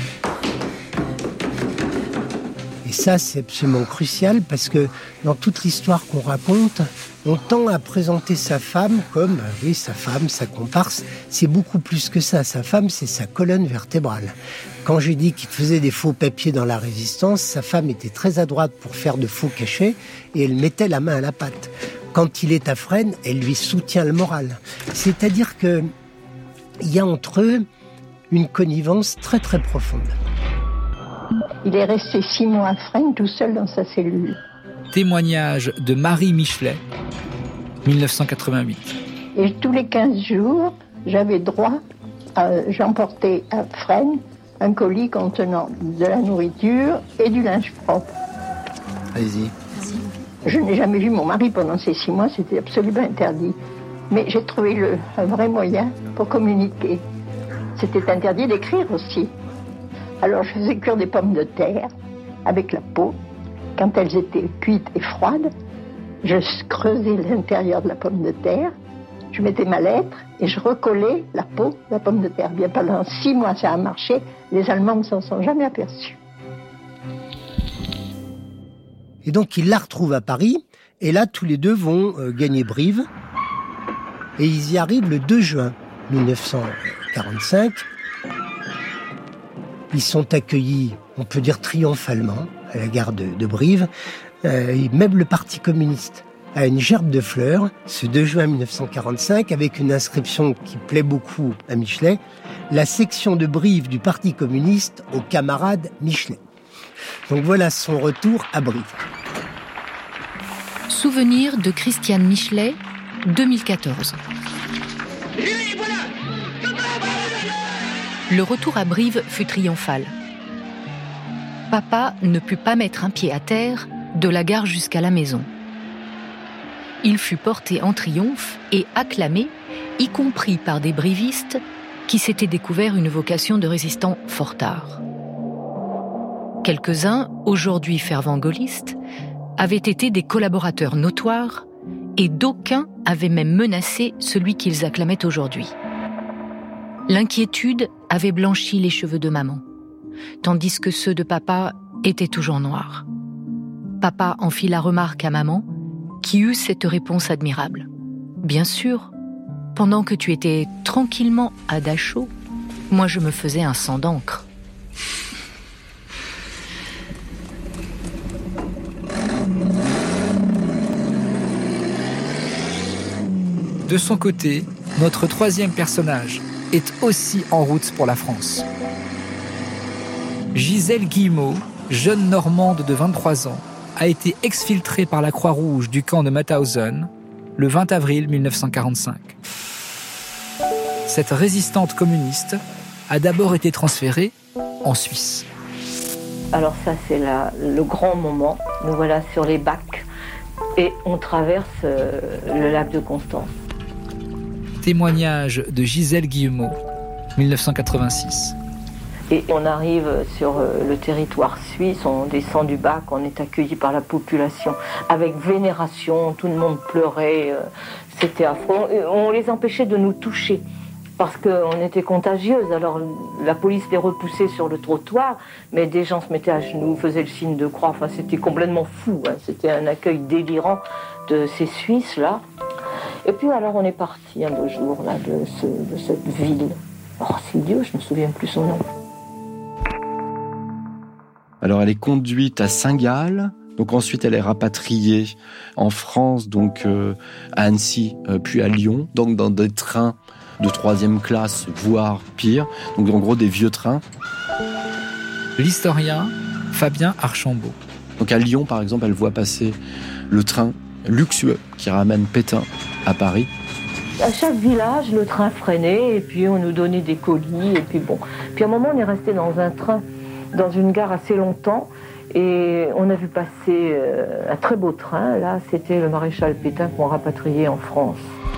S14: Et ça, c'est absolument crucial parce que dans toute l'histoire qu'on raconte, on tend à présenter sa femme comme, oui, sa femme, sa comparse. C'est beaucoup plus que ça. Sa femme, c'est sa colonne vertébrale. Quand j'ai dit qu'il faisait des faux papiers dans la Résistance, sa femme était très adroite pour faire de faux cachets et elle mettait la main à la pâte. Quand il est à Fresnes, elle lui soutient le moral. C'est-à-dire que il y a entre eux une connivence très très profonde.
S15: Il est resté six mois à Fresnes tout seul dans sa cellule.
S1: Témoignage de Marie Michelet, dix-neuf cent quatre-vingt-huit.
S15: Et tous les quinze jours, j'avais droit, à, j'emportais à Fresnes un colis contenant de la nourriture et du linge propre.
S13: Allez-y.
S15: Je n'ai jamais vu mon mari pendant ces six mois, c'était absolument interdit. Mais j'ai trouvé le, un vrai moyen pour communiquer. C'était interdit d'écrire aussi. Alors je faisais cuire des pommes de terre avec la peau. Quand elles étaient cuites et froides, je creusais l'intérieur de la pomme de terre, je mettais ma lettre et je recollais la peau de la pomme de terre. Bien pendant six mois ça a marché, les Allemands ne s'en sont jamais aperçus.
S14: Et donc, il la retrouve à Paris. Et là, tous les deux vont euh, gagner Brive. Et ils y arrivent le deux juin dix-neuf cent quarante-cinq. Ils sont accueillis, on peut dire triomphalement, à la gare de, de Brive. Euh, et même le Parti communiste a une gerbe de fleurs, ce deux juin dix-neuf cent quarante-cinq, avec une inscription qui plaît beaucoup à Michelet. La section de Brive du Parti communiste aux camarades Michelet. Donc voilà son retour à Brive.
S2: Souvenir de Christiane Michelet, deux mille quatorze. Le retour à Brive fut triomphal. Papa ne put pas mettre un pied à terre de la gare jusqu'à la maison. Il fut porté en triomphe et acclamé, y compris par des brivistes qui s'étaient découvert une vocation de résistant fort tard. Quelques-uns, aujourd'hui fervents gaullistes, avaient été des collaborateurs notoires et d'aucuns avaient même menacé celui qu'ils acclamaient aujourd'hui. L'inquiétude avait blanchi les cheveux de maman, tandis que ceux de papa étaient toujours noirs. Papa en fit la remarque à maman, qui eut cette réponse admirable. Bien sûr, pendant que tu étais tranquillement à Dachau, moi je me faisais un sang d'encre.
S1: De son côté, notre troisième personnage est aussi en route pour la France. Gisèle Guillemot, jeune Normande de vingt-trois ans, a été exfiltrée par la Croix-Rouge du camp de Mauthausen le vingt avril dix-neuf cent quarante-cinq. Cette résistante communiste a d'abord été transférée en Suisse.
S15: Alors ça, c'est la, le grand moment. Nous voilà sur les bacs et on traverse euh, le lac de Constance.
S1: Témoignage de Gisèle Guillemot, dix-neuf cent quatre-vingt-six.
S15: Et on arrive sur le territoire suisse, on descend du bac, on est accueilli par la population avec vénération, tout le monde pleurait, c'était affreux. On les empêchait de nous toucher parce qu'on était contagieuses. Alors la police les repoussait sur le trottoir, mais des gens se mettaient à genoux, faisaient le signe de croix. Enfin, c'était complètement fou, hein. C'était un accueil délirant de ces Suisses-là. Et puis alors on est parti un beau jour là, de, ce, de cette ville. Oh, c'est idiot, je ne me souviens plus son nom.
S16: Alors elle est conduite à Saint-Gall, donc ensuite elle est rapatriée en France, donc euh, à Annecy, euh, puis à Lyon, donc dans des trains de troisième classe, voire pire, donc en gros des vieux trains.
S1: L'historien Fabien Archambault.
S16: Donc à Lyon par exemple, elle voit passer le train luxueux qui ramène Pétain à Paris.
S15: À chaque village, le train freinait et puis on nous donnait des colis et puis bon. Puis à un moment, on est resté dans un train, dans une gare assez longtemps et on a vu passer un très beau train. Là, c'était le maréchal Pétain qu'on rapatriait en France.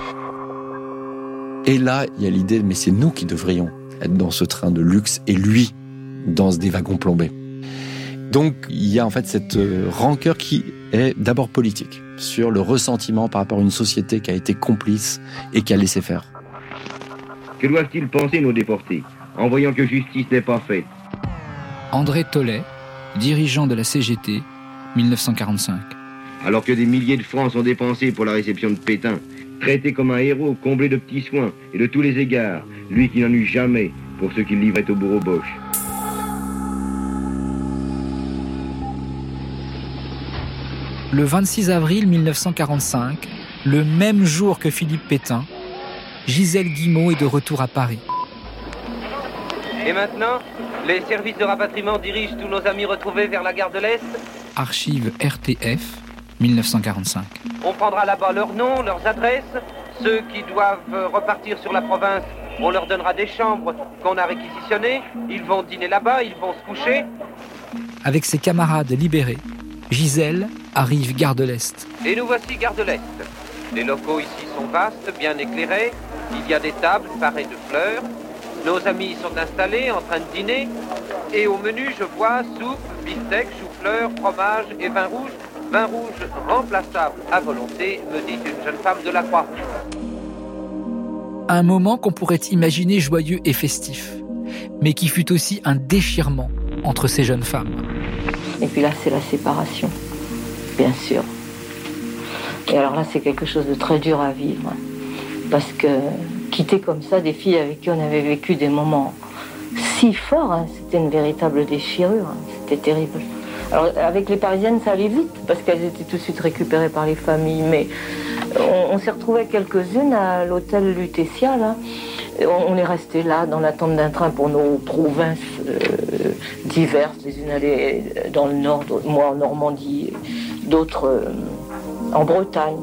S16: Et là, il y a l'idée, mais c'est nous qui devrions être dans ce train de luxe et lui dans des wagons plombés. Donc, il y a en fait cette rancœur qui est d'abord politique, sur le ressentiment par rapport à une société qui a été complice et qui a laissé faire.
S3: Que doivent-ils penser nos déportés, en voyant que justice n'est pas faite?
S1: André Tollet, dirigeant de la C G T, mille neuf cent quarante-cinq.
S3: Alors que des milliers de francs sont dépensés pour la réception de Pétain, traité comme un héros, comblé de petits soins et de tous les égards, lui qui n'en eut jamais pour ceux qui livraient au bourreau Boche.
S1: Le vingt-six avril mille neuf cent quarante-cinq, le même jour que Philippe Pétain, Gisèle Guillemot est de retour à Paris.
S26: Et maintenant, les services de rapatriement dirigent tous nos amis retrouvés vers la gare de l'Est.
S1: Archives R T F, mille neuf cent quarante-cinq.
S26: On prendra là-bas leurs noms, leurs adresses. Ceux qui doivent repartir sur la province, on leur donnera des chambres qu'on a réquisitionnées. Ils vont dîner là-bas, ils vont se coucher.
S1: Avec ses camarades libérés, Gisèle arrive gare de l'Est.
S26: Et nous voici gare de l'Est. Les locaux ici sont vastes, bien éclairés. Il y a des tables parées de fleurs. Nos amis sont installés, en train de dîner. Et au menu, je vois soupe, bistec, chou-fleur, fromage et vin rouge. Vin rouge remplaçable à volonté, me dit une jeune femme de la Croix-Rouge.
S1: Un moment qu'on pourrait imaginer joyeux et festif, mais qui fut aussi un déchirement entre ces jeunes femmes.
S15: Et puis là, c'est la séparation, bien sûr. Et alors là, c'est quelque chose de très dur à vivre. Parce que quitter comme ça des filles avec qui on avait vécu des moments si forts, hein, c'était une véritable déchirure, hein, c'était terrible. Alors avec les Parisiennes, ça allait vite, parce qu'elles étaient tout de suite récupérées par les familles, mais on, on s'est retrouvées quelques-unes à l'hôtel Lutetia, là. On, on est resté là, dans l'attente d'un train pour nos provinces euh, diverses, les unes allaient dans le nord, moi en Normandie, d'autres euh, en Bretagne.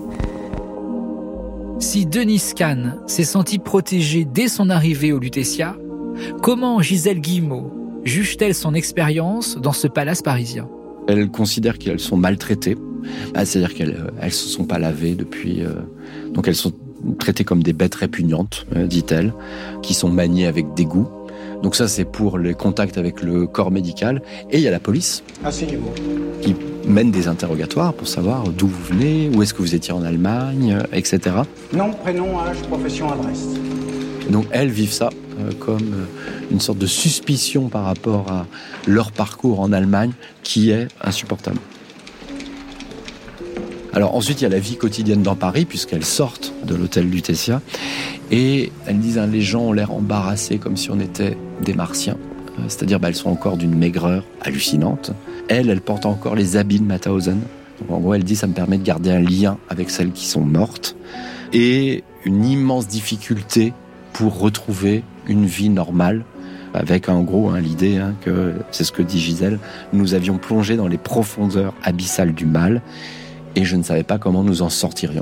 S1: Si Denise Kahn s'est sentie protégée dès son arrivée au Lutetia, comment Gisèle Guillemot juge-t-elle son expérience dans ce palace parisien ?
S16: Elle considère qu'elles sont maltraitées, c'est-à-dire qu'elles ne se sont pas lavées depuis... Euh, donc elles sont traitées comme des bêtes répugnantes, euh, dit-elle, qui sont maniées avec dégoût. Donc ça, c'est pour les contacts avec le corps médical. Et il y a la police qui mène des interrogatoires pour savoir d'où vous venez, où est-ce que vous étiez en Allemagne, et cetera.
S17: Nom, prénom, âge, profession, adresse.
S16: Et donc elles vivent ça euh, comme euh, une sorte de suspicion par rapport à leur parcours en Allemagne qui est insupportable. Alors ensuite, il y a la vie quotidienne dans Paris, puisqu'elles sortent de l'hôtel Lutetia. Et elles disent, hein, les gens ont l'air embarrassés comme si on était des martiens. Euh, c'est-à-dire, bah, elles sont encore d'une maigreur hallucinante. Elle, elle porte encore les habits de Mauthausen. Donc en gros, elle dit, ça me permet de garder un lien avec celles qui sont mortes. Et une immense difficulté pour retrouver une vie normale. Avec en gros hein, l'idée hein, que, c'est ce que dit Gisèle, nous avions plongé dans les profondeurs abyssales du mal. Et je ne savais pas comment nous en sortirions.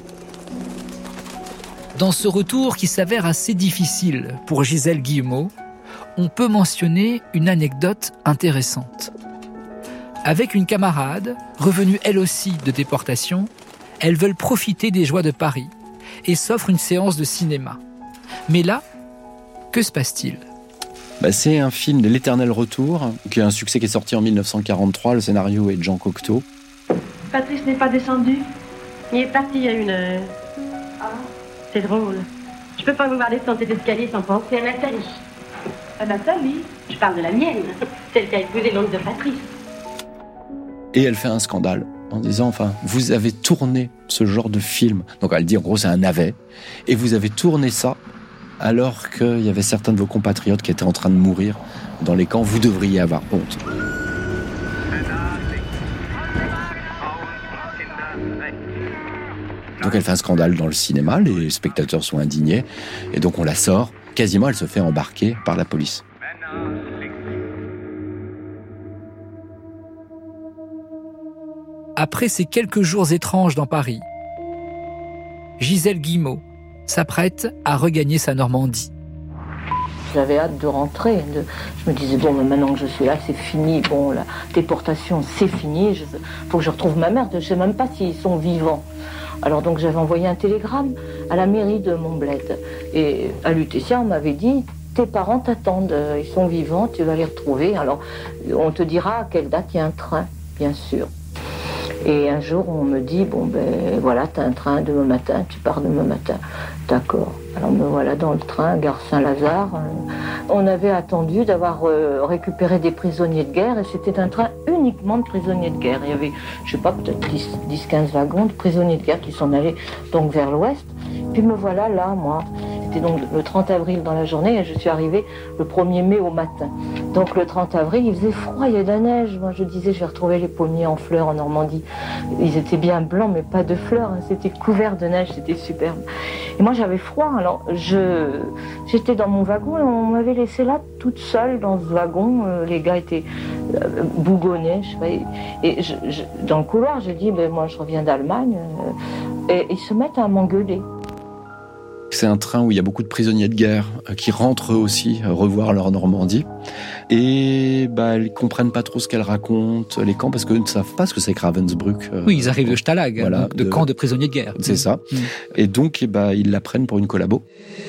S1: Dans ce retour qui s'avère assez difficile pour Gisèle Guillemot, on peut mentionner une anecdote intéressante. Avec une camarade, revenue elle aussi de déportation, elles veulent profiter des joies de Paris et s'offrent une séance de cinéma. Mais là, que se passe-t-il ?
S16: Bah, c'est un film de l'Éternel Retour, qui est un succès qui est sorti en mille neuf cent quarante-trois. Le scénario est de Jean Cocteau.
S18: Patrice n'est pas descendu. Il est parti il y a une heure. Ah, c'est drôle. Je peux pas vous voir descendre cet escalier sans penser à Nathalie. À Nathalie ? Je parle de la mienne. Celle qui a épousé l'oncle de Patrice.
S16: Et elle fait un scandale en disant, enfin, vous avez tourné ce genre de film. Donc elle dit, en gros, c'est un navet. Et vous avez tourné ça alors qu'il y avait certains de vos compatriotes qui étaient en train de mourir dans les camps. Vous devriez avoir honte. Donc elle fait un scandale dans le cinéma, les spectateurs sont indignés, et donc on la sort. Quasiment, elle se fait embarquer par la police.
S1: Après ces quelques jours étranges dans Paris, Gisèle Guillemot s'apprête à regagner sa Normandie.
S15: J'avais hâte de rentrer. De... Je me disais, bon, maintenant que je suis là, c'est fini. Bon, la déportation, c'est fini. Il faut que je retrouve ma mère. Je ne sais même pas s'ils sont vivants. Alors donc j'avais envoyé un télégramme à la mairie de Montbled. Et à Lutetia, on m'avait dit, tes parents t'attendent, ils sont vivants, tu vas les retrouver. Alors on te dira à quelle date il y a un train, bien sûr. Et un jour, on me dit, bon ben voilà, t'as un train demain matin, tu pars demain matin. D'accord. Alors me voilà dans le train, gare Saint-Lazare. On avait attendu d'avoir euh, récupéré des prisonniers de guerre et c'était un train uniquement de prisonniers de guerre. Il y avait, je sais pas, peut-être dix à quinze wagons de prisonniers de guerre qui s'en allaient donc vers l'ouest. Puis me voilà là, moi. C'était donc le trente avril dans la journée et je suis arrivée le premier mai au matin. Donc le trente avril, il faisait froid, il y avait de la neige. Moi je disais, je vais retrouver les pommiers en fleurs en Normandie. Ils étaient bien blancs, mais pas de fleurs. Hein. C'était couvert de neige, c'était superbe. Et moi j'avais froid, alors je, j'étais dans mon wagon et on m'avait laissée là toute seule dans ce wagon. Euh, les gars étaient euh, bougonnés, je sais pas. Et, et je, je, dans le couloir, je dis, ben, moi je reviens d'Allemagne. Euh, et ils se mettent à m'engueuler.
S16: C'est un train où il y a beaucoup de prisonniers de guerre qui rentrent eux aussi revoir leur Normandie. Et bah, ils comprennent pas trop ce qu'elle raconte, les camps, parce qu'ils ne savent pas ce que c'est que Ravensbrück.
S1: Oui, ils arrivent de Stalag, voilà, donc de, de camp de prisonniers de guerre.
S16: C'est mmh. ça. Mmh. Et donc, et bah, ils la prennent pour une collabo.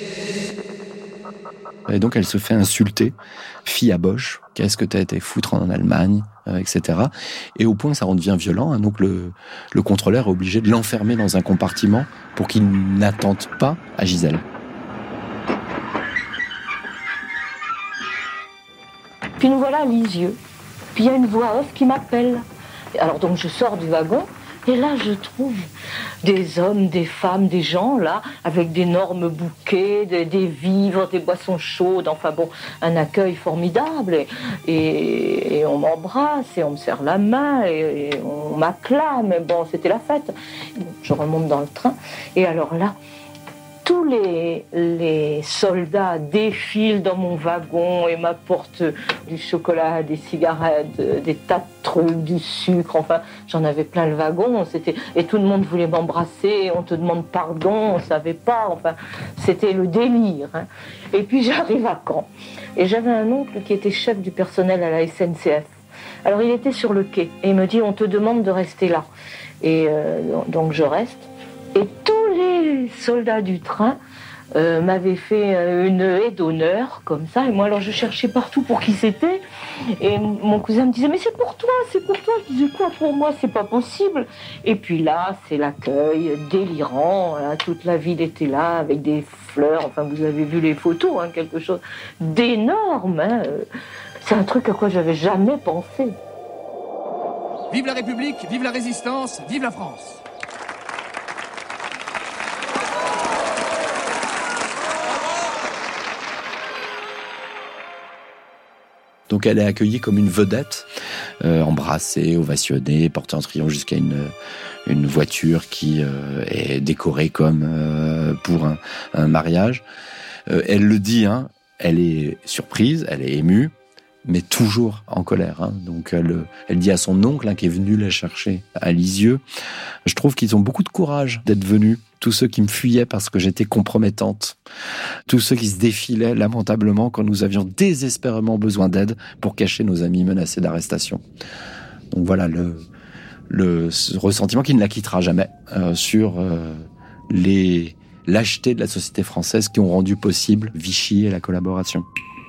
S16: Et donc, elle se fait insulter. Fille à Bosch, qu'est-ce que t'as été foutre en Allemagne, euh, et cetera. Et au point que ça en devient violent, hein, donc le, le contrôleur est obligé de l'enfermer dans un compartiment pour qu'il n'attente pas à Gisèle.
S15: Puis nous voilà à Lisieux. Puis il y a une voix off qui m'appelle. Alors donc je sors du wagon. Et là, je trouve des hommes, des femmes, des gens, là, avec d'énormes bouquets, des, des vivres, des boissons chaudes, enfin bon, un accueil formidable. Et, et, et on m'embrasse, et on me serre la main, et, et on m'acclame. Et bon, c'était la fête. Je remonte dans le train, et alors là, tous les, les soldats défilent dans mon wagon et m'apportent du chocolat, des cigarettes, des tas de trucs, du sucre, enfin, j'en avais plein le wagon, c'était, et tout le monde voulait m'embrasser, on te demande pardon, on savait pas, enfin, c'était le délire. Hein. Et puis j'arrive à Caen, et j'avais un oncle qui était chef du personnel à la S N C F. Alors il était sur le quai, et il me dit, on te demande de rester là. Et euh, donc je reste, et tous les soldats du train euh, m'avaient fait une haie d'honneur, comme ça. Et moi, alors, je cherchais partout pour qui c'était. Et mon cousin me disait, mais c'est pour toi, c'est pour toi. Je disais, quoi, pour moi, c'est pas possible. Et puis là, c'est l'accueil délirant. Là, toute la ville était là, avec des fleurs. Enfin, vous avez vu les photos, hein, quelque chose d'énorme. Hein. C'est un truc à quoi j'avais jamais pensé.
S4: Vive la République, vive la Résistance, vive la France.
S16: Donc elle est accueillie comme une vedette, euh, embrassée, ovationnée, portée en triomphe jusqu'à une, une voiture qui euh, est décorée comme euh, pour un, un mariage. Euh, elle le dit, hein, elle est surprise, elle est émue, mais toujours en colère. Hein. Donc elle, elle dit à son oncle, hein, qui est venu la chercher à Lisieux, je trouve qu'ils ont beaucoup de courage d'être venus. Tous ceux qui me fuyaient parce que j'étais compromettante. Tous ceux qui se défilaient lamentablement quand nous avions désespérément besoin d'aide pour cacher nos amis menacés d'arrestation. Donc voilà le, le ce ressentiment qui ne la quittera jamais euh, sur euh, les lâchetés de la société française qui ont rendu possible Vichy et la collaboration.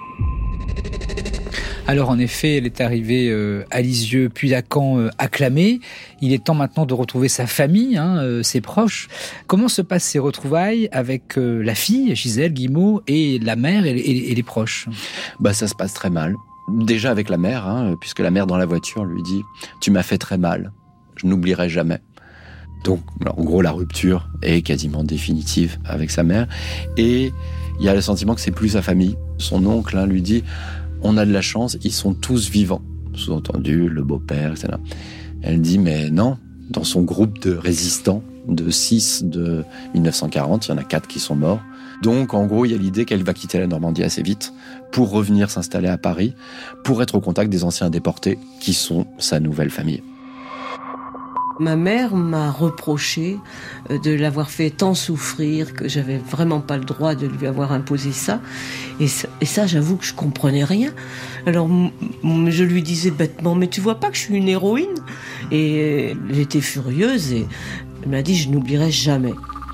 S1: Alors en effet, elle est arrivée euh, à Lisieux, puis à Caen, euh, acclamée. Il est temps maintenant de retrouver sa famille, hein, euh, ses proches. Comment se passent ces retrouvailles avec euh, la fille, Gisèle Guillemot, et la mère et, et, et les proches ?
S16: Bah ça se passe très mal. Déjà avec la mère, hein, puisque la mère dans la voiture lui dit « Tu m'as fait très mal, je n'oublierai jamais ». Donc en gros la rupture est quasiment définitive avec sa mère. Et il y a le sentiment que c'est plus sa famille. Son oncle, hein, lui dit « On a de la chance, ils sont tous vivants. » Sous-entendu, le beau-père, et cetera. Elle dit, mais non, dans son groupe de résistants, de six de dix-neuf cent quarante, il y en a quatre qui sont morts. Donc, en gros, il y a l'idée qu'elle va quitter la Normandie assez vite pour revenir s'installer à Paris, pour être au contact des anciens déportés qui sont sa nouvelle famille.
S5: Ma mère m'a reproché de l'avoir fait tant souffrir que j'avais vraiment pas le droit de lui avoir imposé ça. Et ça, et ça j'avoue que je comprenais rien. Alors m- je lui disais bêtement, mais tu vois pas que je suis une héroïne ? Et elle était furieuse et elle m'a dit, je n'oublierai jamais.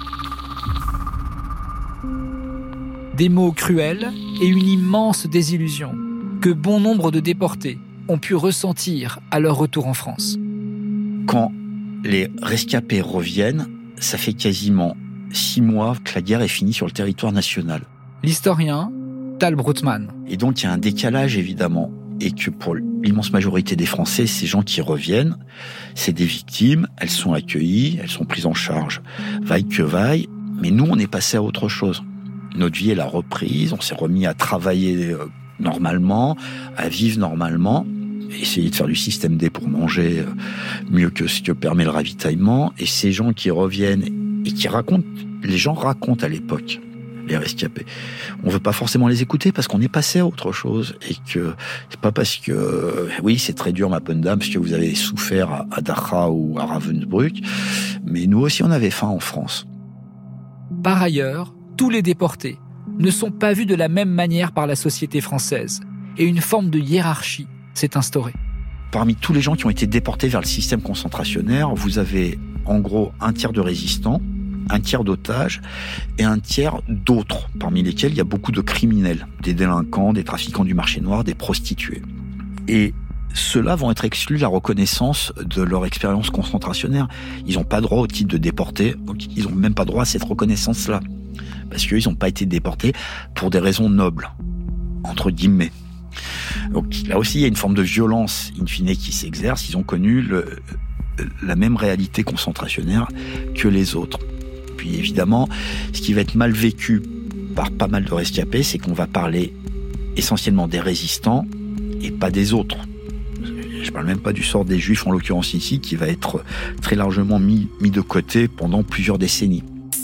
S1: Des mots cruels et une immense désillusion que bon nombre de déportés ont pu ressentir à leur retour en France.
S7: Quand les rescapés reviennent, ça fait quasiment six mois que la guerre est finie sur le territoire national.
S1: L'historien Tal Broutman.
S7: Et donc il y a un décalage évidemment, et que pour l'immense majorité des Français, ces gens qui reviennent, c'est des victimes, elles sont accueillies, elles sont prises en charge, vaille que vaille, mais nous on est passé à autre chose. Notre vie est la reprise, on s'est remis à travailler euh, normalement, à vivre normalement, essayer de faire du système D pour manger euh, mieux que ce que permet le ravitaillement. Et ces gens qui reviennent et qui racontent, les gens racontent à l'époque, les rescapés. On veut pas forcément les écouter parce qu'on est passé à autre chose et que c'est pas parce que euh, oui c'est très dur ma bonne dame parce que vous avez souffert à, à Dachau ou à Ravensbrück, mais nous aussi on avait faim en France.
S1: Par ailleurs, tous les déportés ne sont pas vus de la même manière par la société française et une forme de hiérarchie s'est instaurée.
S7: Parmi tous les gens qui ont été déportés vers le système concentrationnaire, vous avez en gros un tiers de résistants, un tiers d'otages et un tiers d'autres, parmi lesquels il y a beaucoup de criminels, des délinquants, des trafiquants du marché noir, des prostituées. Et ceux-là vont être exclus de la reconnaissance de leur expérience concentrationnaire. Ils n'ont pas droit au titre de déportés, donc ils n'ont même pas droit à cette reconnaissance-là. Parce qu'ils n'ont pas été déportés pour des raisons nobles, entre guillemets. Donc là aussi, il y a une forme de violence in fine qui s'exerce. Ils ont connu le, la même réalité concentrationnaire que les autres. Puis évidemment, ce qui va être mal vécu par pas mal de rescapés, c'est qu'on va parler essentiellement des résistants et pas des autres. Je parle même pas du sort des Juifs, en l'occurrence ici, qui va être très largement mis, mis de côté pendant plusieurs décennies.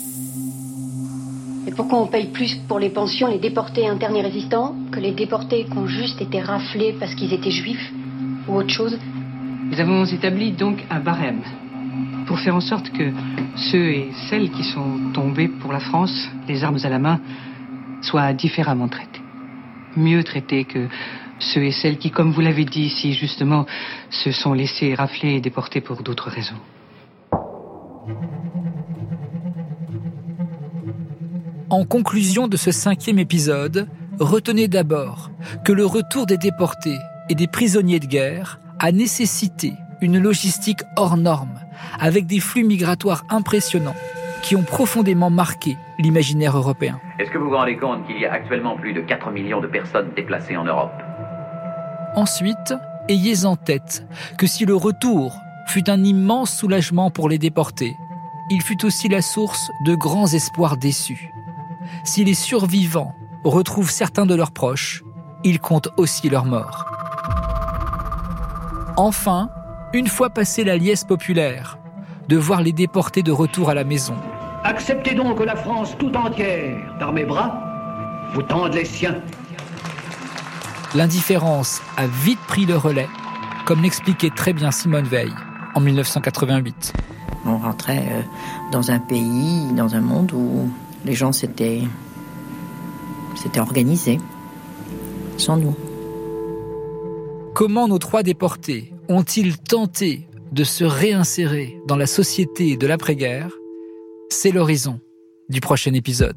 S20: Et pourquoi on paye plus pour les pensions les déportés internes et résistants que les déportés qui ont juste été raflés parce qu'ils étaient juifs ou autre chose ?
S21: Nous avons établi donc un barème pour faire en sorte que ceux et celles qui sont tombés pour la France, les armes à la main, soient différemment traités. Mieux traités que ceux et celles qui, comme vous l'avez dit ici justement, se sont laissés rafler et déportés pour d'autres raisons.
S1: En conclusion de ce cinquième épisode, retenez d'abord que le retour des déportés et des prisonniers de guerre a nécessité une logistique hors norme, avec des flux migratoires impressionnants qui ont profondément marqué l'imaginaire européen.
S22: Est-ce que vous vous rendez compte qu'il y a actuellement plus de quatre millions de personnes déplacées en Europe ?
S1: Ensuite, ayez en tête que si le retour fut un immense soulagement pour les déportés, il fut aussi la source de grands espoirs déçus. Si les survivants retrouvent certains de leurs proches, ils comptent aussi leurs morts. Enfin, une fois passée la liesse populaire, de voir les déportés de retour à la maison.
S23: Acceptez donc que la France tout entière, par mes bras, vous tende les siens.
S1: L'indifférence a vite pris le relais, comme l'expliquait très bien Simone Veil en dix-neuf cent quatre-vingt-huit.
S25: On rentrait euh, dans un pays, dans un monde où les gens s'étaient, s'étaient organisés, sans nous.
S1: Comment nos trois déportés ont-ils tenté de se réinsérer dans la société de l'après-guerre ? C'est l'horizon du prochain épisode.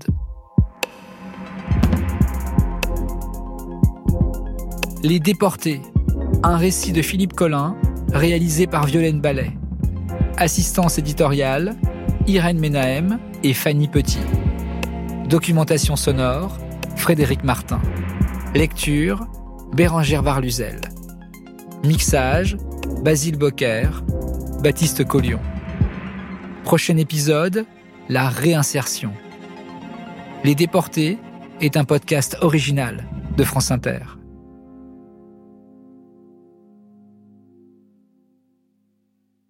S1: Les déportés, un récit de Philippe Collin, réalisé par Violaine Ballet. Assistance éditoriale, Irène Menahem et Fanny Petit. Documentation sonore, Frédéric Martin. Lecture, Bérangère Varluzel. Mixage, Basile Bocquer, Baptiste Collion. Prochain épisode, la réinsertion. Les déportés est un podcast original de France Inter.